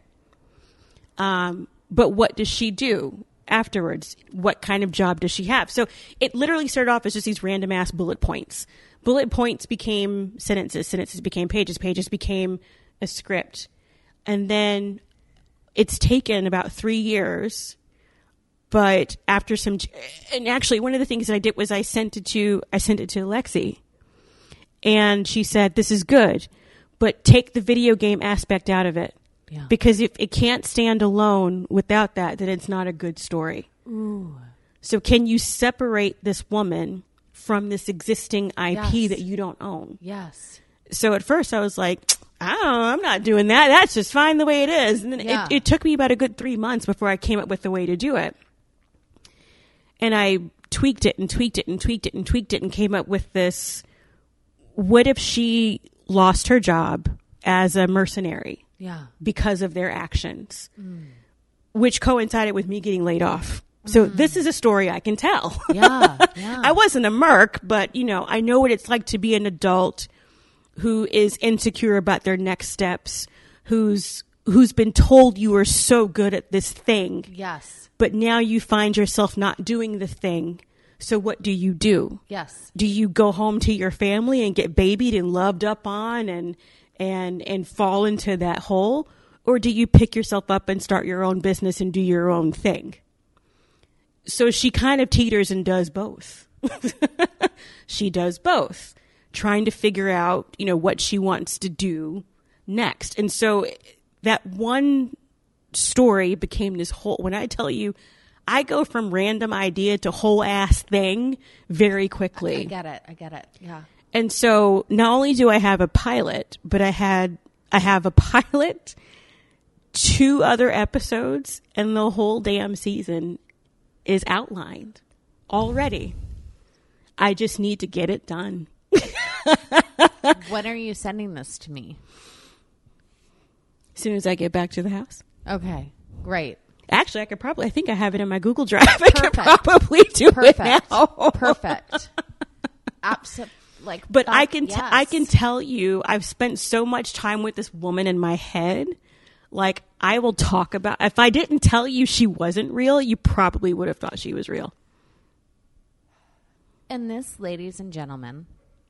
Um, but what does she do afterwards? What kind of job does she have? So it literally started off as just these random ass bullet points. Bullet points became sentences. Sentences became pages. Pages became a script. And then it's taken about three years. But after some, and actually one of the things that I did was I sent it to, I sent it to Lexi, and she said, this is good, but take the video game aspect out of it. Yeah. Because if it can't stand alone without that, then it's not a good story. Ooh. So can you separate this woman from this existing I P yes. that you don't own? Yes. So at first I was like, I don't know, I'm not doing that. That's just fine the way it is. And then yeah. it, it took me about a good three months before I came up with the way to do it. And I tweaked it and tweaked it and tweaked it and tweaked it and came up with this. What if she lost her job as a mercenary? Yeah. Because of their actions, mm. which coincided with me getting laid off. So mm. this is a story I can tell. Yeah, yeah. I wasn't a merc, but you know, I know what it's like to be an adult who is insecure about their next steps, who's who's been told you are so good at this thing. Yes. But now you find yourself not doing the thing. So what do you do? Yes. Do you go home to your family and get babied and loved up on and and and fall into that hole? Or do you pick yourself up and start your own business and do your own thing? So she kind of teeters and does both. She does both, trying to figure out, you know, what she wants to do next. And so that one story became this whole, when I tell you, I go from random idea to whole ass thing very quickly. I get it. I get it. Yeah. And so not only do I have a pilot, but I had, I have a pilot, two other episodes, and the whole damn season is outlined already. I just need to get it done. When are you sending this to me? As soon as I get back to the house. Okay, great. Actually, I could probably, I think I have it in my Google Drive. I Perfect. could probably do Perfect. it now. Perfect. Absolutely. Like, but that, I can, t- yes. I can tell you, I've spent so much time with this woman in my head. Like, I will talk about, if I didn't tell you she wasn't real, you probably would have thought she was real. And this, ladies and gentlemen,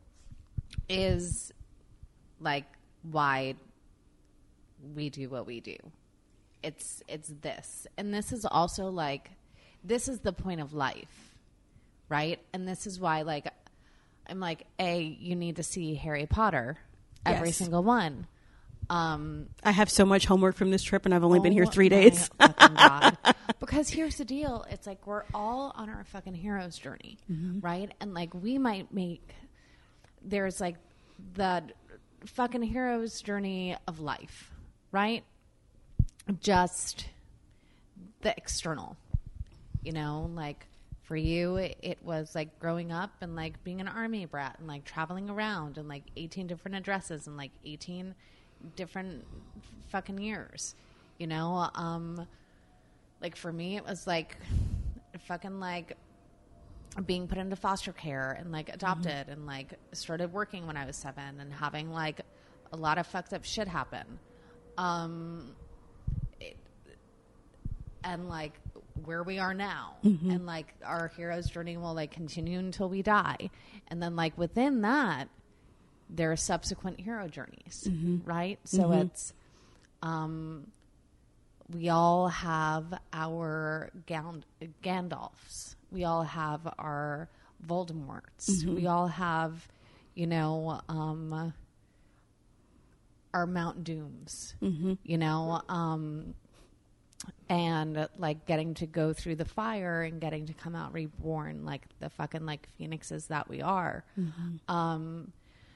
is like why we do what we do. It's it's this. And this is also like, this is the point of life, right? And this is why, like, I'm like, A, you need to see Harry Potter, every Yes. single one. Um, I have so much homework from this trip, and I've only oh been here three my days. fucking God. Because here's the deal. It's like we're all on our fucking hero's journey, mm-hmm. right? And like we might make, there's like the fucking hero's journey of life, right? Just the external, you know, like for you, it, it was like growing up and like being an army brat and like traveling around and like eighteen different addresses and like eighteen different fucking years, you know? Um, like for me, it was like fucking like being put into foster care and like adopted mm-hmm. and like started working when I was seven and having like a lot of fucked up shit happen. Um, it, and like where we are now mm-hmm. and like our hero's journey will like continue until we die. And then like within that, there are subsequent hero journeys, mm-hmm. right? So mm-hmm. it's, um, we all have our Gand- Gandalfs. We all have our Voldemorts. Mm-hmm. We all have, you know, um, our Mount Dooms, mm-hmm. you know, um, and like getting to go through the fire and getting to come out reborn, like the fucking like phoenixes that we are. Mm-hmm. Um,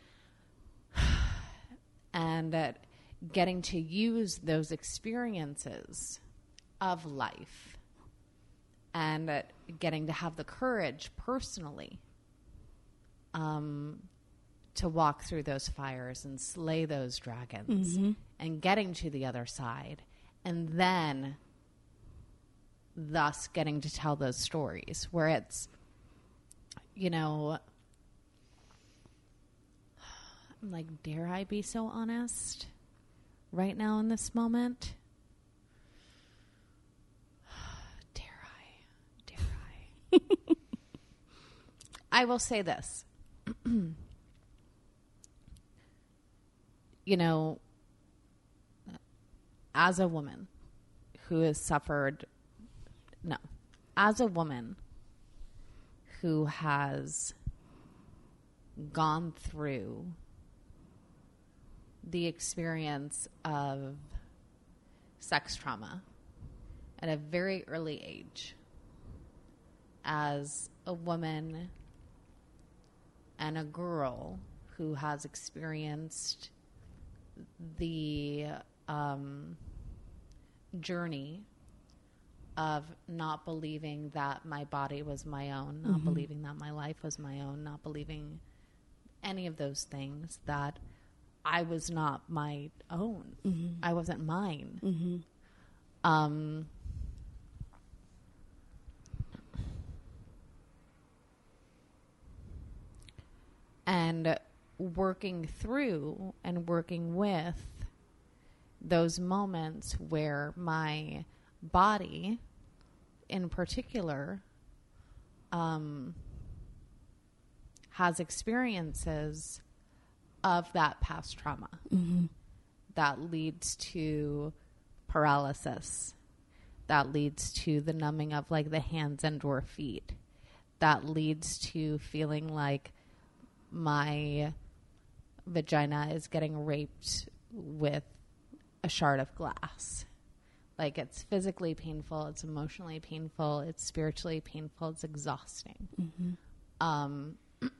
and uh, getting to use those experiences of life and uh, getting to have the courage personally um, to walk through those fires and slay those dragons mm-hmm. and getting to the other side and then thus getting to tell those stories where it's, you know, like, dare I be so honest right now in this moment? Dare I? Dare I? I will say this. You know, as a woman who has suffered, no, as a woman who has gone through the experience of sex trauma at a very early age, as a woman and a girl who has experienced the um, journey of not believing that my body was my own, not mm-hmm. believing that my life was my own, not believing any of those things, that I was not my own. Mm-hmm. I wasn't mine. Mm-hmm. Um, and working through and working with those moments where my body in particular um, has experiences of that past trauma mm-hmm. that leads to paralysis, that leads to the numbing of like the hands and or feet, that leads to feeling like my vagina is getting raped with a shard of glass. Like, it's physically painful, it's emotionally painful, it's spiritually painful, it's exhausting. Mm-hmm. Um,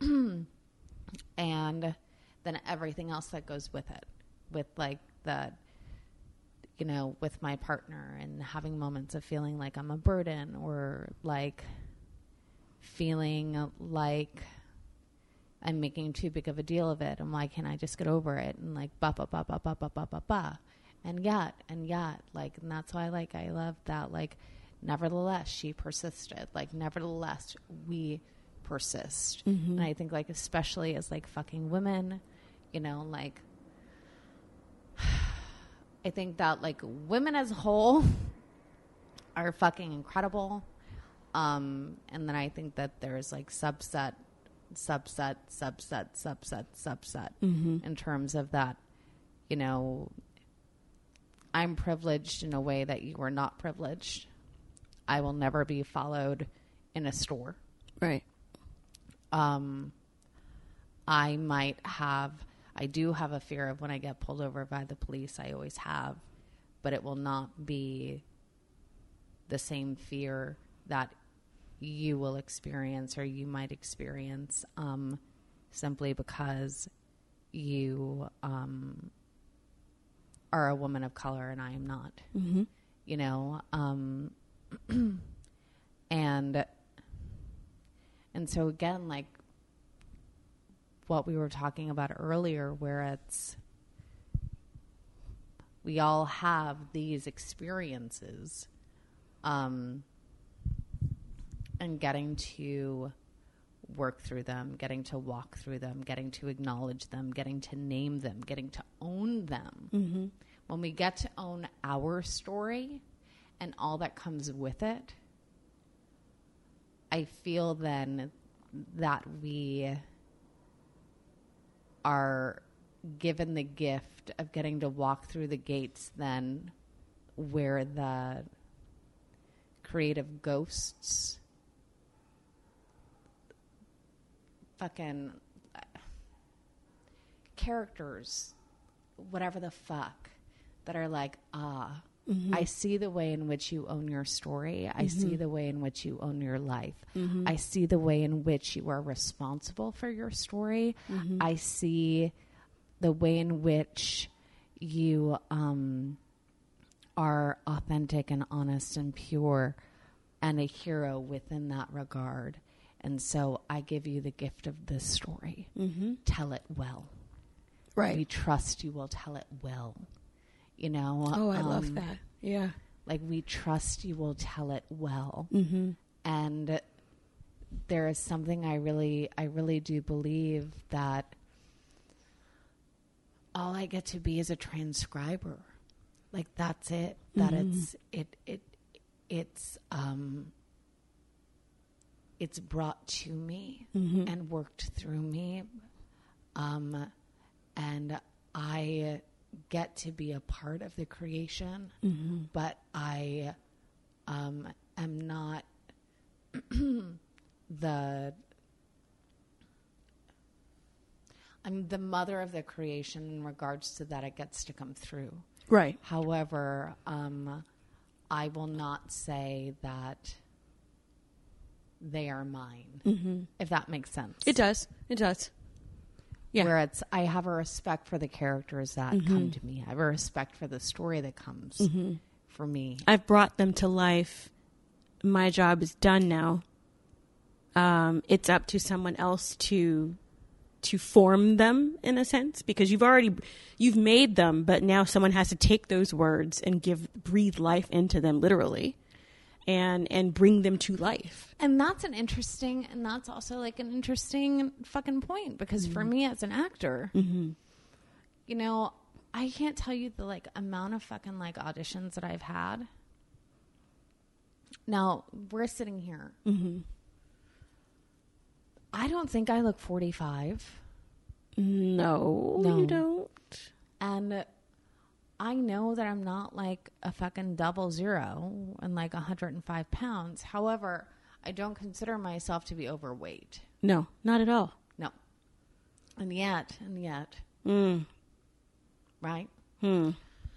and then everything else that goes with it, with like the, you know, with my partner and having moments of feeling like I'm a burden, or like feeling like I'm making too big of a deal of it. And why can't I just get over it? And like, ba, ba, ba, ba, ba, ba, ba, ba, ba. And yet, and yet, like, and that's why, like, I love that, like, nevertheless, she persisted. Like, nevertheless, we persist. Mm-hmm. And I think, like, especially as, like, fucking women, you know, like, I think that, like, women as a whole are fucking incredible. Um, and then I think that there's, like, subset, subset, subset, subset, subset mm-hmm. in terms of that, you know, I'm privileged in a way that you are not privileged. I will never be followed in a store. Right. Um, I might have, I do have a fear of when I get pulled over by the police. I always have, but it will not be the same fear that you will experience or you might experience, um, simply because you, um, are a woman of color and I am not, mm-hmm. you know, um, and, and so again, like what we were talking about earlier, where it's, we all have these experiences, um, and getting to work through them, getting to walk through them, getting to acknowledge them, getting to name them, getting to own them. Mm-hmm. When we get to own our story and all that comes with it, I feel then that we are given the gift of getting to walk through the gates then where the creative ghosts fucking uh, characters, whatever the fuck, that are like, ah, mm-hmm. I see the way in which you own your story. Mm-hmm. I see the way in which you own your life. Mm-hmm. I see the way in which you are responsible for your story. Mm-hmm. I see the way in which you um, are authentic and honest and pure and a hero within that regard. And so I give you the gift of this story. Mm-hmm. Tell it well. Right. We trust you will tell it well. You know? Oh, I um, love that. Yeah. Like, we trust you will tell it well. Mm-hmm. And there is something I really, I really do believe that all I get to be is a transcriber. Like, that's it. That mm-hmm. it's it it it's um it's brought to me mm-hmm. and worked through me. Um and I get to be a part of the creation, mm-hmm. but I um am not the I'm the mother of the creation in regards to that it gets to come through. Right. However, um, I will not say that they are mine, mm-hmm. if that makes sense. It does. It does. Yeah. Where it's, I have a respect for the characters that mm-hmm. come to me. I have a respect for the story that comes mm-hmm. for me. I've brought them to life. My job is done now. Um, it's up to someone else to to form them, in a sense, because you've already you've made them, but now someone has to take those words and give breathe life into them, literally, and and bring them to life. And that's an interesting, and that's also like an interesting fucking point, because mm-hmm. for me as an actor, mm-hmm. you know, I can't tell you the like amount of fucking like auditions that I've had. Now we're sitting here. Mm-hmm. I don't think I look forty-five. No, no, you don't. And I know that I'm not like a fucking double zero and like one hundred five pounds. However, I don't consider myself to be overweight. No, not at all. No. And yet, and yet. Mm. Right? Hmm.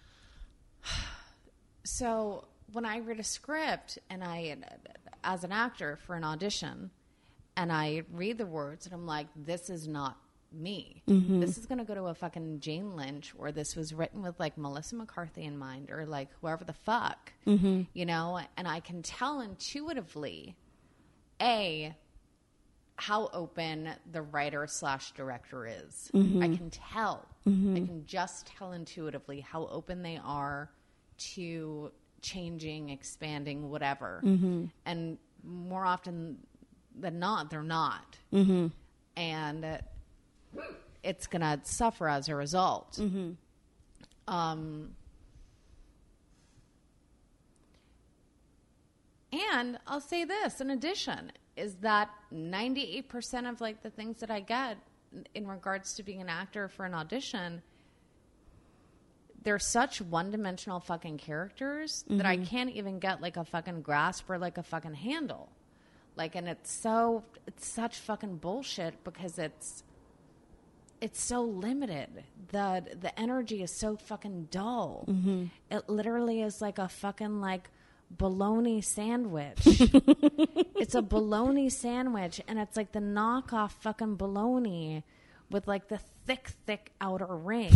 So when I read a script and I, as an actor for an audition, and I read the words and I'm like, this is not me. Mm-hmm. This is going to go to a fucking Jane Lynch, or this was written with like Melissa McCarthy in mind, or like whoever the fuck, mm-hmm. you know? And I can tell intuitively, A, how open the writer slash director is. Mm-hmm. I can tell. Mm-hmm. I can just tell intuitively how open they are to changing, expanding, whatever. Mm-hmm. And more often than not, they're not. Mm-hmm. And uh, it's going to suffer as a result. Mm-hmm. Um, and I'll say this, in addition, is that ninety-eight percent of like the things that I get in regards to being an actor for an audition, they're such one-dimensional fucking characters mm-hmm. that I can't even get like a fucking grasp or like a fucking handle. Like, and it's so, it's such fucking bullshit, because it's, it's so limited. The, the energy is so fucking dull. Mm-hmm. It literally is like a fucking like bologna sandwich. It's a bologna sandwich, and it's like the knockoff fucking bologna with like the thick, thick outer ring.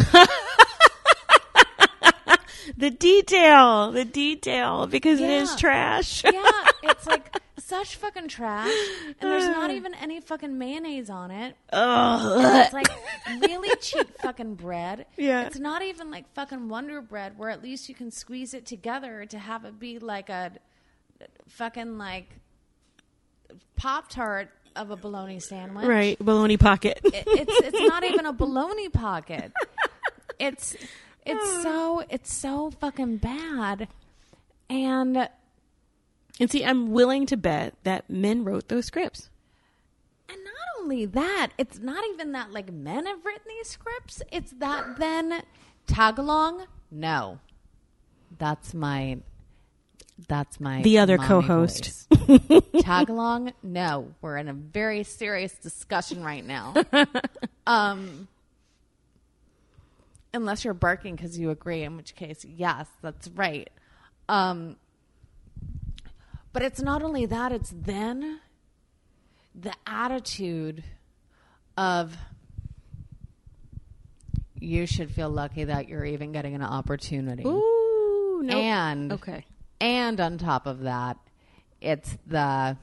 The detail, the detail, because yeah. it is trash. Yeah, it's like such fucking trash, and there's not even any fucking mayonnaise on it. Ugh. It's like really cheap fucking bread. Yeah. It's not even like fucking Wonder Bread, where at least you can squeeze it together to have it be like a fucking like Pop-Tart of a bologna sandwich. Right, bologna pocket. It, it's it's not even a bologna pocket. It's it's so it's so fucking bad. And and see, I'm willing to bet that men wrote those scripts. And not only that, it's not even that like men have written these scripts. It's that then tag along. No, that's my that's my the other mommy co-host. Tag along. No, we're in a very serious discussion right now. Um, unless you're barking because you agree, in which case, yes, that's right. Um, but it's not only that, it's then the attitude of you should feel lucky that you're even getting an opportunity. Ooh, no. And, okay. And on top of that, it's the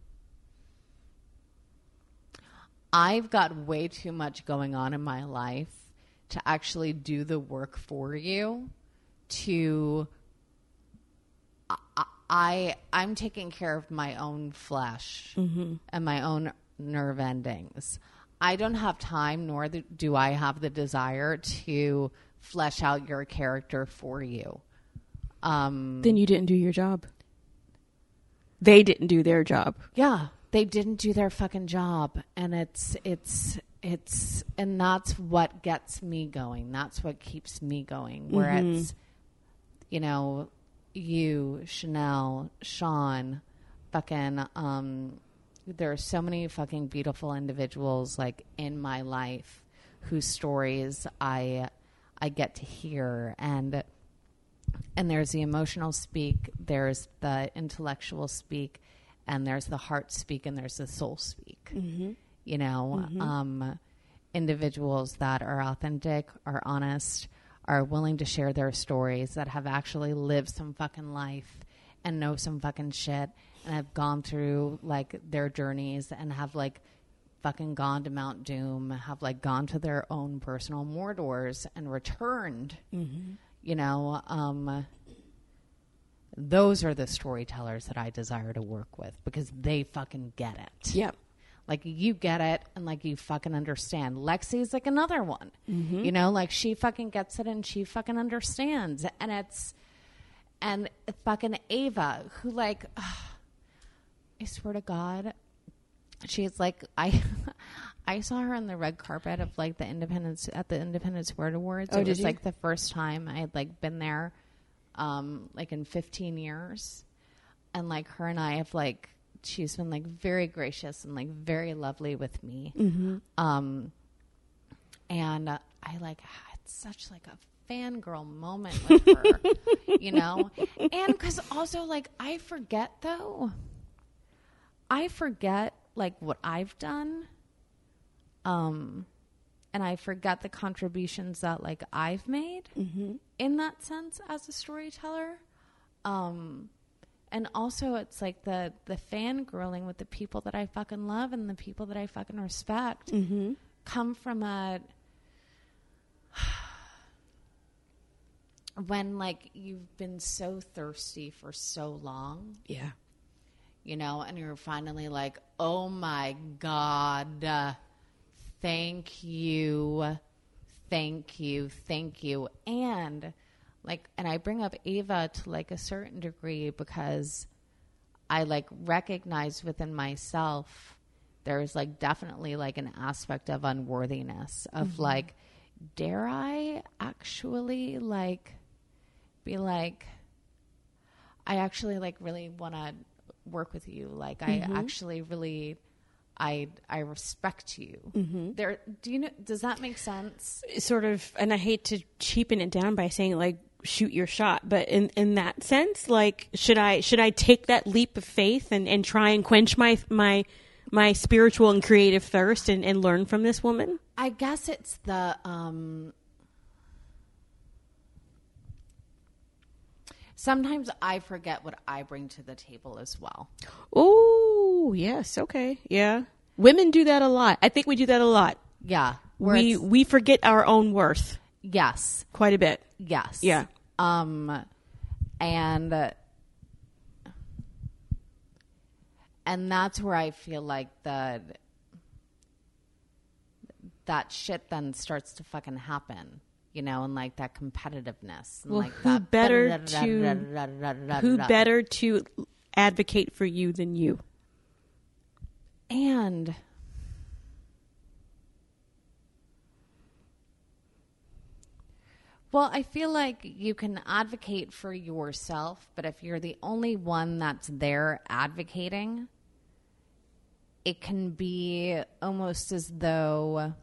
I've got way too much going on in my life to actually do the work for you. To I, I I'm taking care of my own flesh mm-hmm. and my own nerve endings. I don't have time, nor do I have the desire to flesh out your character for you. Um, then you didn't do your job. They didn't do their job. Yeah, they didn't do their fucking job. And it's, it's, it's, and that's what gets me going. That's what keeps me going. Where mm-hmm. it's, you know, you, Chanel, Sean, fucking, um, there are so many fucking beautiful individuals like in my life whose stories I, I get to hear. And, and there's the emotional speak, there's the intellectual speak, and there's the heart speak, and there's the soul speak. Mm-hmm. You know, mm-hmm. um, individuals that are authentic, are honest, are willing to share their stories, that have actually lived some fucking life and know some fucking shit, and have gone through like their journeys and have like fucking gone to Mount Doom, have like gone to their own personal Mordors and returned. Mm-hmm. You know, um, those are the storytellers that I desire to work with because they fucking get it. Yep. Like, you get it and, like, you fucking understand. Lexi's, like, another one. Mm-hmm. You know, like, she fucking gets it and she fucking understands. And it's, and fucking Ava, who, like, ugh, I swear to God, she's, like, I I saw her on the red carpet of, like, the Independence, at the Independence Word Awards. Oh, it did was, you? like, the first time I had, like, been there, um, like, in fifteen years. And, like, her and I have, like, she's been like very gracious and like very lovely with me. Mm-hmm. Um, and uh, I like had such like a fangirl moment with her, you know? And cause also like, I forget though, I forget like what I've done. Um, and I forget the contributions that like I've made mm-hmm. in that sense as a storyteller. Um, And also, it's like the, the fangirling with the people that I fucking love and the people that I fucking respect mm-hmm. come from a... when, like, you've been so thirsty for so long. Yeah. You know, and you're finally like, oh, my God, uh, thank you, thank you, thank you. And... Like, and I bring up Ava to like a certain degree because I like recognize within myself there's like definitely like an aspect of unworthiness of mm-hmm. like, dare I actually like be like, I actually like really want to work with you. Like mm-hmm. I actually really, I, I respect you. Mm-hmm. There, do you know, does that make sense? Sort of, and I hate to cheapen it down by saying like, shoot your shot, but in in that sense, like should I should I take that leap of faith and and try and quench my my my spiritual and creative thirst and and learn from this woman? I guess it's the um sometimes I forget what I bring to the table as well. Oh yes, okay, yeah, women do that a lot. I think we do that a lot. Yeah, we we forget our own worth. Yes, quite a bit. Yes. Yeah. Um, and, uh, and that's where I feel like the, that shit then starts to fucking happen, you know, and like that competitiveness. And well, like who that better to, who better to advocate for you than you? And... Well, I feel like you can advocate for yourself, but if you're the only one that's there advocating, it can be almost as though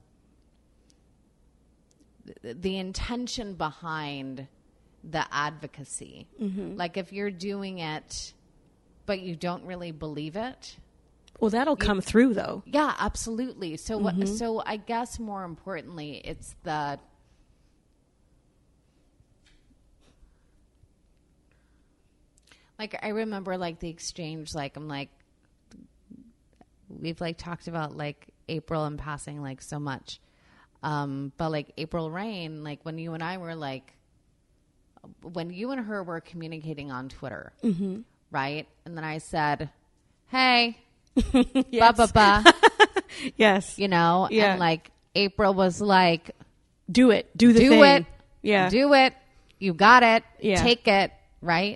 the intention behind the advocacy, mm-hmm. like if you're doing it, but you don't really believe it. Well, that'll you, come through though. Yeah, absolutely. So, mm-hmm. so I guess more importantly, it's the, like, I remember, like, the exchange, like, I'm, like, we've, like, talked about, like, April in passing, like, so much. Um, but, like, April Rain, like, when you and I were, like, when you and her were communicating on Twitter, mm-hmm. right? And then I said, hey, yes. ba-ba-ba. Yes. You know? Yeah. And like April was like, do it. Do the do thing. it. Yeah. Do it. You got it. Yeah. Take it. Right?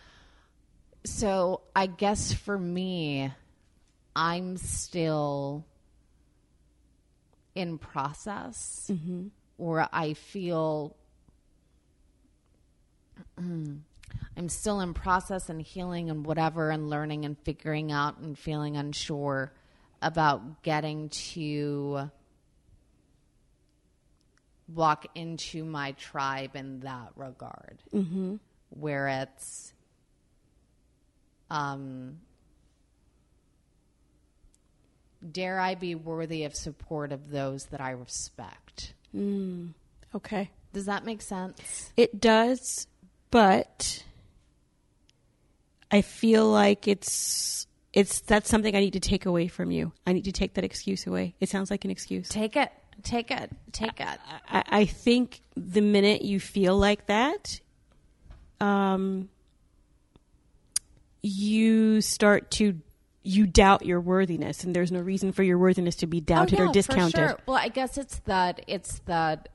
So I guess for me, I'm still in process Mm-hmm. or I feel I'm still in process and healing and whatever and learning and figuring out and feeling unsure about getting to walk into my tribe in that regard. Mm-hmm. Where it's um dare I be worthy of support of those that I respect. Mm. Okay. Does that make sense? It does, but I feel like it's it's that's something I need to take away from you. I need to take that excuse away. It sounds like an excuse. Take it. Take it. Take it. I, I think the minute you feel like that, um, you start to you doubt your worthiness, and there's no reason for your worthiness to be doubted oh, yeah, or discounted. For sure. Well, I guess it's that it's that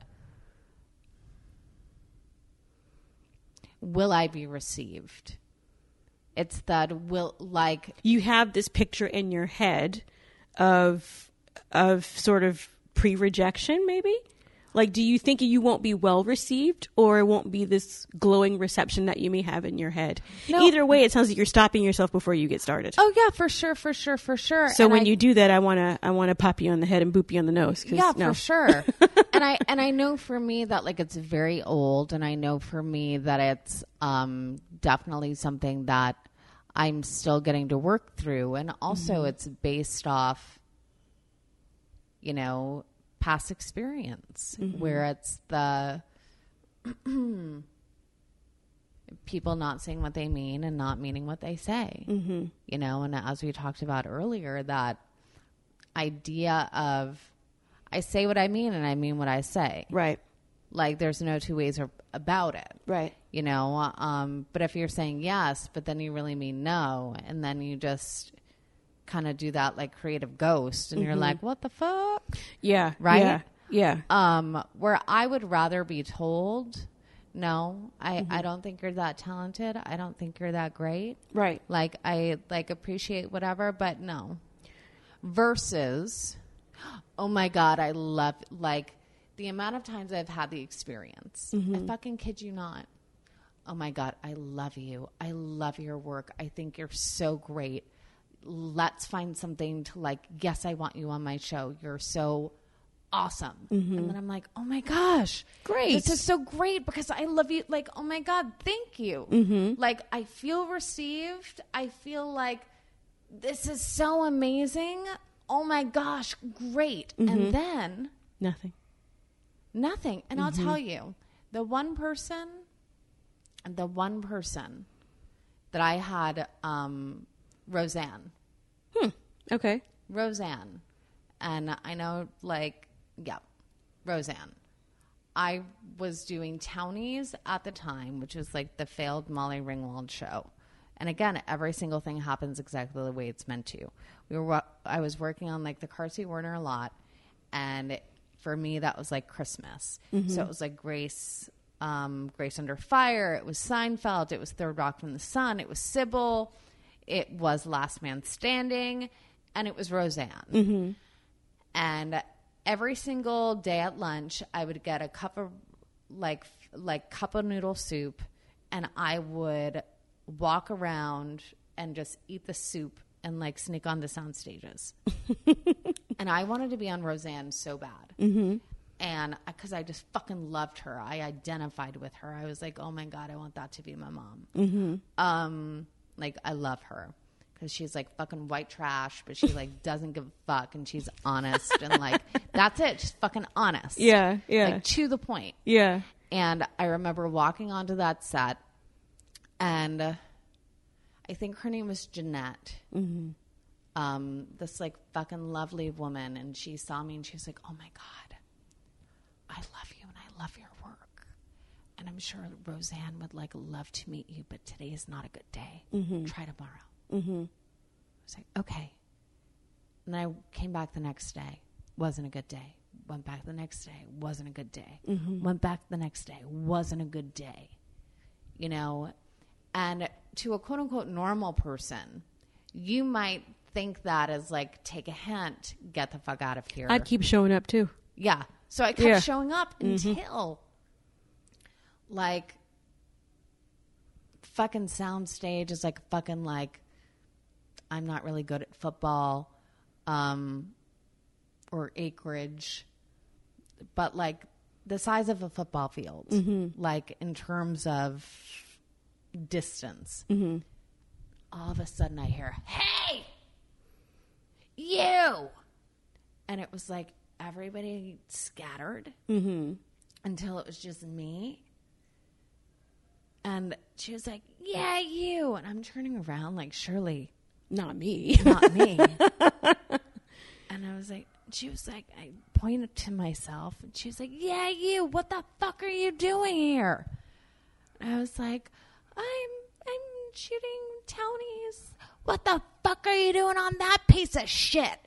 will I be received? It's that will like you have this picture in your head of of sort of pre-rejection, maybe? Like, do you think you won't be well received, or it won't be this glowing reception that you may have in your head? No. Either way, it sounds like you're stopping yourself before you get started. oh yeah, for sure, for sure, for sure. So And when I- you do that, I want to I want to pop you on the head and boop you on the nose. 'Cause Yeah, no. for sure. and I and I know for me that like it's very old, and I know for me that it's um, definitely something that I'm still getting to work through, and also Mm-hmm. it's based off, you know, past experience, Mm-hmm. where it's the people not saying what they mean and not meaning what they say. Mm-hmm. You know, and as we talked about earlier, that idea of I say what I mean and I mean what I say. Right. Like there's no two ways ar- about it. Right. You know, um, but if you're saying yes, but then you really mean no, and then you just kind of do that like creative ghost, and you're like, what the fuck? Yeah. Right? Yeah. Yeah. Um, where I would rather be told, no, I, I don't think you're that talented. I don't think you're that great. Right. Like I like appreciate whatever, but no. Versus, oh my God, I love like the amount of times I've had the experience. I fucking kid you not. Oh my God, I love you. I love your work. I think you're so great. Let's find something to like, yes, I want you on my show. You're so awesome. And then I'm like, oh my gosh, Great. This is so great because I love you. Like, oh my God, thank you. Like, I feel received. I feel like this is so amazing. Oh my gosh, great. And then Nothing. nothing. And I'll tell you, the one person, the one person that I had, um, Roseanne. Okay. Roseanne. And I know, like, yeah, Roseanne. I was doing Townies at the time, which was like the failed Molly Ringwald show. And again, every single thing happens exactly the way it's meant to. We were, I was working on like the Carsey Werner a lot. And for me, that was like Christmas. So it was like Grace, um, Grace Under Fire. It was Seinfeld. It was Third Rock from the Sun. It was Sybil. It was Last Man Standing. And it was Roseanne. And every single day at lunch, I would get a cup of like like cup of noodle soup, and I would walk around and just eat the soup and like sneak onto sound stages. And I wanted to be on Roseanne so bad. Mm-hmm. And because I just fucking loved her. I identified with her. I was like, oh my God, I want that to be my mom. Mm-hmm. Um, like, I love her. Because she's like fucking white trash, but she like doesn't give a fuck, and she's honest, and like that's it, just fucking honest. Yeah. Yeah. Like to the point. Yeah. And I remember walking onto that set, and uh, I think her name was Jeanette. Mm-hmm. Um, this like fucking lovely woman, and she saw me, and she was like, "Oh my God, I love you, and I love your work, and I'm sure Roseanne would like love to meet you, but today is not a good day. Mm-hmm. Try tomorrow." Mm-hmm. I was like, okay. And I came back the next day. Wasn't a good day. Went back the next day. Wasn't a good day. Mm-hmm. Went back the next day. Wasn't a good day. You know, and to a quote unquote normal person, you might think that as like, take a hint, get the fuck out of here. I'd keep showing up too. Yeah. So I kept Yeah. showing up Mm-hmm. until like fucking soundstage is like fucking like, I'm not really good at football um, or acreage, but like the size of a football field, Mm-hmm. like in terms of distance. Mm-hmm. All of a sudden I hear, hey, you. And it was like everybody scattered Mm-hmm. until it was just me. And she was like, yeah, you. And I'm turning around like, surely Not me. not me. And I was like, she was like, I pointed to myself and she was like, yeah, you, what the fuck are you doing here? And I was like, I'm, I'm shooting townies. What the fuck are you doing on that piece of shit?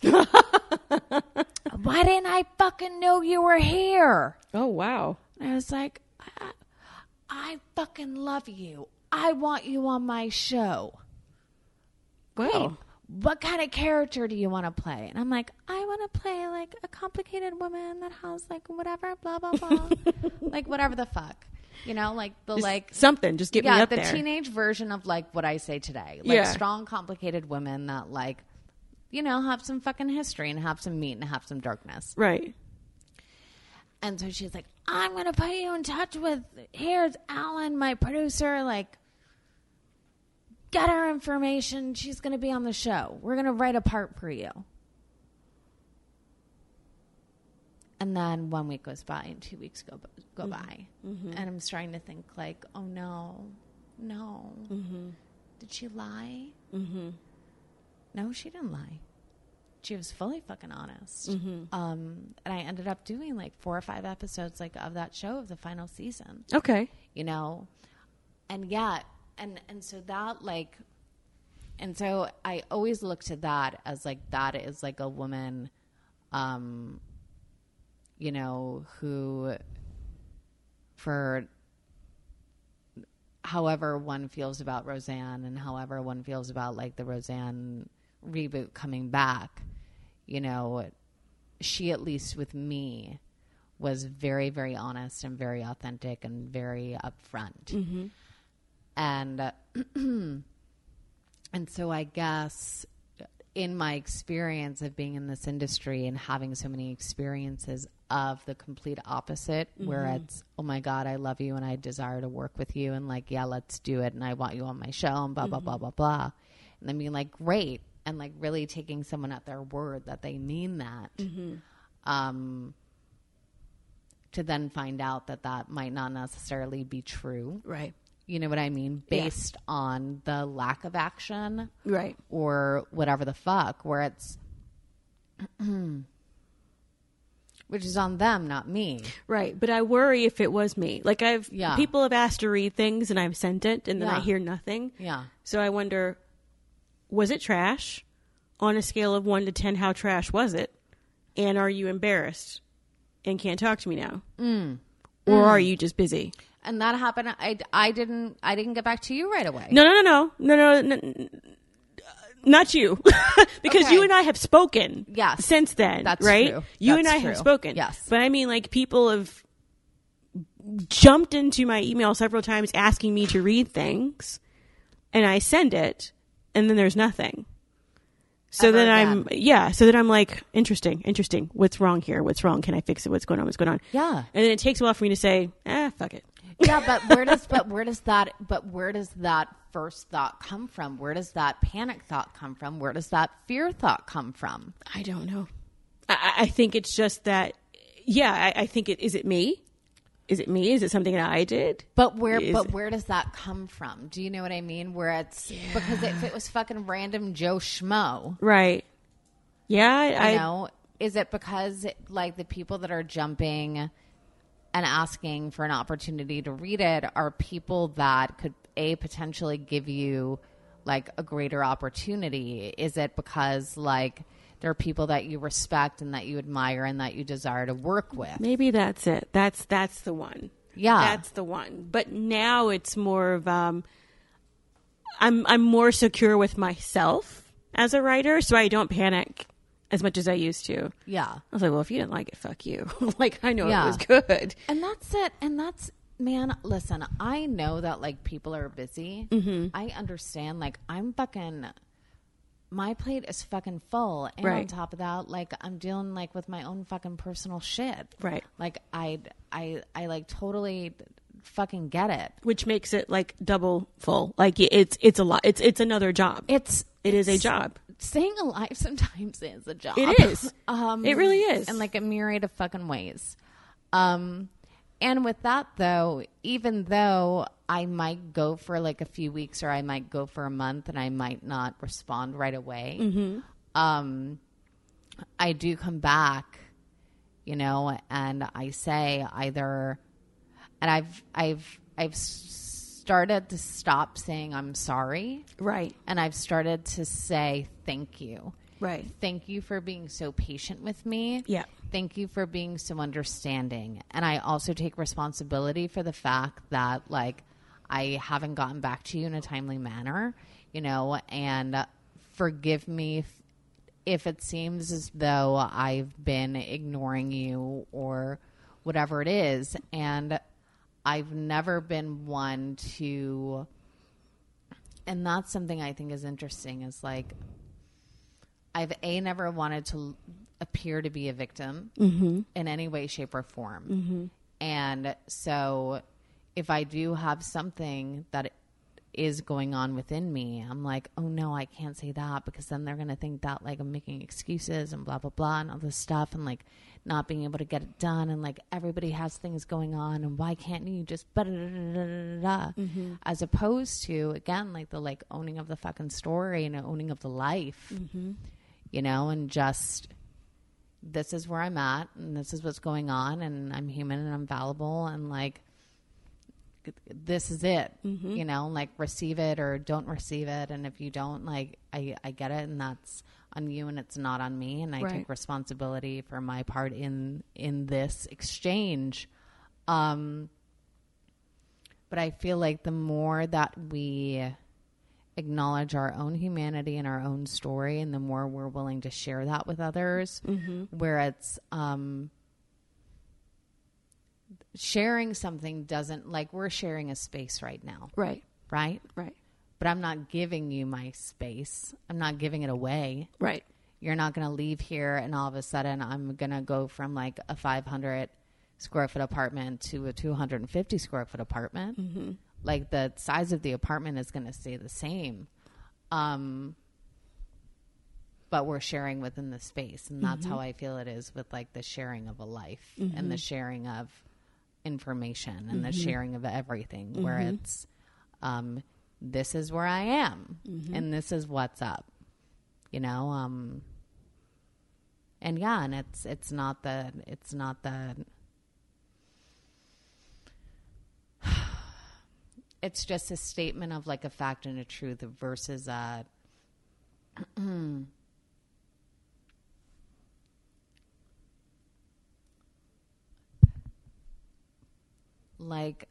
Why didn't I fucking know you were here? Oh, wow. And I was like, I, I fucking love you. I want you on my show. Great. Wow. What kind of character do you want to play? And I'm like, I want to play like a complicated woman that has like whatever, blah, blah, blah. Like whatever the fuck. You know, like the Just like. something. Just get yeah, me up the there. teenage version of like what I say today. Like Yeah. strong, complicated women that like, you know, have some fucking history and have some meat and have some darkness. Right. And so she's like, I'm going to put you in touch with, here's Alan, my producer. Like, get her information. She's going to be on the show. We're going to write a part for you. And then one week goes by and two weeks go go Mm-hmm. by. Mm-hmm. And I'm starting to think like, oh, no, no. Mm-hmm. Did she lie? Mm-hmm. No, she didn't lie. She was fully fucking honest. Mm-hmm. Um, and I ended up doing like four or five episodes like of that show of the final season, Okay. you know? And yeah, and, and so that like, and so I always looked at that as like, that is like a woman, um, you know, who for however one feels about Roseanne and however one feels about like the Roseanne reboot coming back, you know, she, at least with me, was very, very honest and very authentic and very upfront. Mm-hmm. And, uh, and so I guess in my experience of being in this industry and having so many experiences of the complete opposite, mm-hmm. where it's, oh my God, I love you and I desire to work with you and like, yeah, let's do it. And I want you on my show and blah, mm-hmm. blah, blah, blah, blah. And then being like, great. And like really taking someone at their word that they mean that, Mm-hmm. um, to then find out that that might not necessarily be true. Right. You know what I mean? Based yeah. on the lack of action. Right. Or whatever the fuck, where it's, which is on them, not me. Right. But I worry if it was me. Like I've, Yeah. people have asked to read things and I've sent it and then Yeah. I hear nothing. Yeah. So I wonder, was it trash? On a scale of one to ten, how trash was it? And are you embarrassed and can't talk to me now? Mm. Or Mm. are you just busy? And that happened. I, I didn't, I didn't get back to you right away. No, no, no, no, no, no, no, not you. Because Okay. you and I have spoken. Yes. Since then. That's right? true. You That's and I true. have spoken. Yes. But I mean, like, people have jumped into my email several times asking me to read things, and I send it, and then there's nothing. So Ever then I'm, again. yeah, so then I'm like, interesting, interesting. What's wrong here? What's wrong? Can I fix it? What's going on? What's going on? Yeah. And then it takes a while for me to say, ah, fuck it. Yeah, but where does but where does that but where does that first thought come from? Where does that panic thought come from? Where does that fear thought come from? I don't know. I, I think it's just that, yeah, I, I think it, is it me? Is it me? Is it something that I did? But where Is but it- where does that come from? Do you know what I mean? Where it's because if it was fucking random Joe Schmo, Right. Yeah, I, you I know, is it because like the people that are jumping and asking for an opportunity to read it are people that could a potentially give you like a greater opportunity? Is it because like They're people that you respect and that you admire and that you desire to work with. Maybe that's it. That's that's the one. Yeah. That's the one. But now it's more of um I'm I'm more secure with myself as a writer, so I don't panic as much as I used to. Yeah. I was like, well, if you didn't like it, fuck you. Like, I know Yeah. it was good. And that's it. And that's, man, listen, I know that, like, people are busy. Mm-hmm. I understand. Like, I'm fucking, my plate is fucking full. And Right. on top of that, like, I'm dealing, like, with my own fucking personal shit. Right. Like, I, I, I, like, totally fucking get it. Which makes it like double full. Like it's it's a lot. It's it's another job. It's, It is a it's- job. Staying alive sometimes is a job. It is. um, It really is. in like a myriad of fucking ways. Um, and with that though, even though I might go for like a few weeks or I might go for a month and I might not respond right away, Mm-hmm. um, I do come back, you know, and I say either, and I've I've I've started to stop saying I'm sorry. Right. And I've started to say thank you. Right. Thank you for being so patient with me. Yeah. Thank you for being so understanding. And I also take responsibility for the fact that, like, I haven't gotten back to you in a timely manner, you know, and forgive me if, if it seems as though I've been ignoring you or whatever it is. And I've never been one to, and that's something I think is interesting, is like, I've A, never wanted to appear to be a victim Mm-hmm. in any way, shape, or form. Mm-hmm. And so if I do have something that is going on within me, I'm like, oh no, I can't say that because then they're going to think that like I'm making excuses and blah, blah, blah and all this stuff and like not being able to get it done. And like everybody has things going on and why can't you just, mm-hmm. as opposed to, again, like the like owning of the fucking story and owning of the life, Mm-hmm. you know, and just, this is where I'm at and this is what's going on and I'm human and I'm fallible and like, this is it, Mm-hmm. you know, like receive it or don't receive it. And if you don't, like, I, I get it and that's on you and it's not on me. And I Right. take responsibility for my part in, in this exchange. Um, but I feel like the more that we acknowledge our own humanity and our own story and the more we're willing to share that with others, Mm-hmm. where it's, um, sharing something doesn't, like, we're sharing a space right now, Right. right? Right. But I'm not giving you my space. I'm not giving it away. Right. You're not going to leave here and all of a sudden I'm going to go from like a five hundred square foot apartment to a two hundred fifty square foot apartment. Mm-hmm. Like the size of the apartment is going to stay the same. Um, but we're sharing within the space. And that's Mm-hmm. how I feel it is with like the sharing of a life and the sharing of information and the sharing of everything, where it's, um, this is where I am and this is what's up, you know? Um, and yeah, and it's, it's not the, it's not the, it's just a statement of like a fact and a truth versus a, like,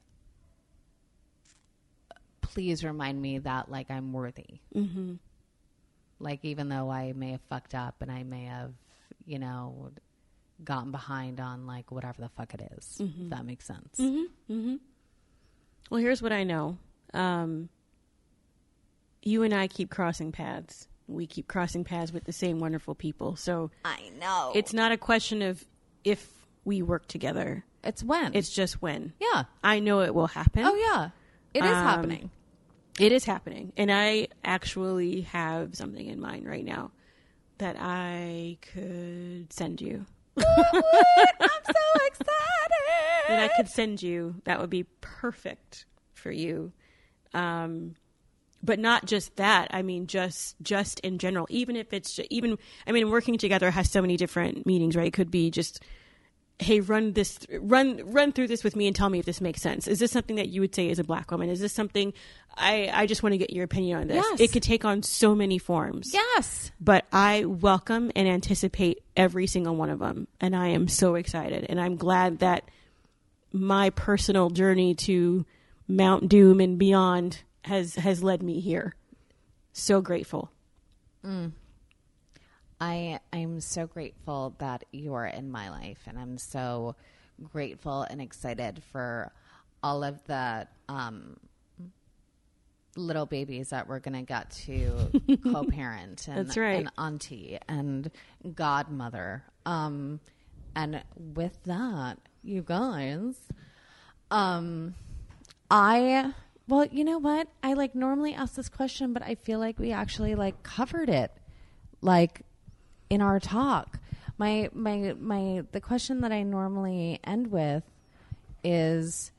please remind me that like I'm worthy. Mm-hmm. Like, even though I may have fucked up and I may have, you know, gotten behind on like whatever the fuck it is, if that makes sense. Mm-hmm. Mm-hmm. Well, here's what I know. Um, you and I keep crossing paths. We keep crossing paths with the same wonderful people. So I know. it's not a question of if we work together. It's when. It's just when. yeah. I know it will happen. Oh, yeah. It is Um, happening. It is happening. And I actually have something in mind right now that I could send you. I'm so excited. That I could send you. That would be perfect for you. Um, but not just that. I mean, just just in general. Even if it's just, even, I mean, working together has so many different meanings, right? It could be just hey, run this, run, run through this with me and tell me if this makes sense. Is this something that you would say as a Black woman? Is this something I, I just want to get your opinion on this? Yes. It could take on so many forms. Yes. But I welcome and anticipate every single one of them. And I am so excited. And I'm glad that my personal journey to Mount Doom and beyond has, has led me here. So grateful. Mm. I I'm so grateful that you are in my life, and I'm so grateful and excited for all of the um, little babies that we're gonna get to co-parent and, That's right. and auntie and godmother. Um, and with that, you guys, um, I well, you know what? I like normally ask this question, but I feel like we actually like covered it, like. In our talk, my my my the question that I normally end with is,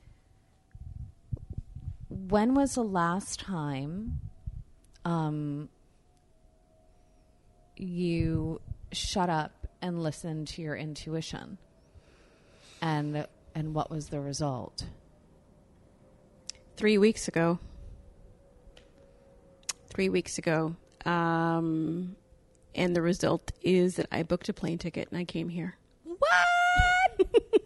when was the last time um, you shut up and listened to your intuition, and and what was the result? Three weeks ago. Three weeks ago. Um, And the result is that I booked a plane ticket and I came here. What?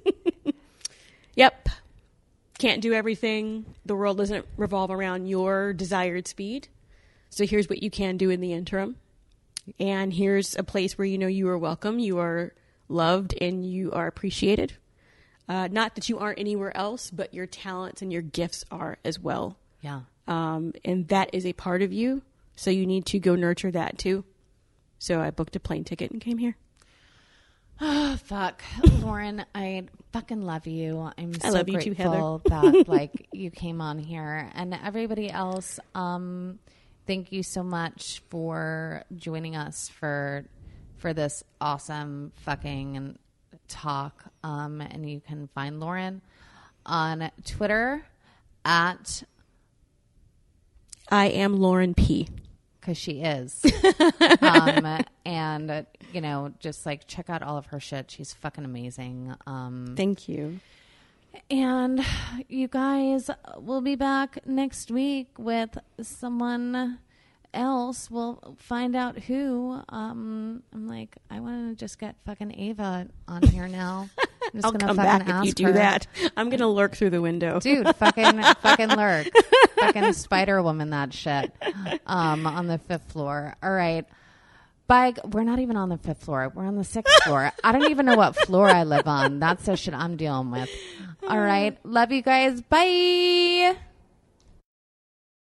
Yep. Can't do everything. The world doesn't revolve around your desired speed. So here's what you can do in the interim. And here's a place where you know you are welcome, you are loved, and you are appreciated. Uh, not that you aren't anywhere else, but your talents and your gifts are as well. Yeah. Um, and that is a part of you. So you need to go nurture that too. So I booked a plane ticket and came here. Oh, fuck. Lauren, I fucking love you. I'm so I love you grateful too, Heather. that like you came on here. And everybody else, um, thank you so much for joining us for for this awesome fucking talk. Um, and you can find Lauren on Twitter at I am Lauren P. because she is. um, and, uh, you know, just like check out all of her shit. She's fucking amazing. Um, Thank you. and you guys, will be back next week with someone else. We'll find out who. Um, I'm like, I want to just get fucking Ava on here now. I'm just I'll gonna come fucking back if ask you do her. that. I'm going to lurk through the window. Dude, fucking fucking lurk. Fucking Spider Woman that shit. Um, on the fifth floor. All right. Bye. We're not even on the fifth floor. We're on the sixth floor. I don't even know what floor I live on. That's the shit I'm dealing with. All right. Love you guys. Bye.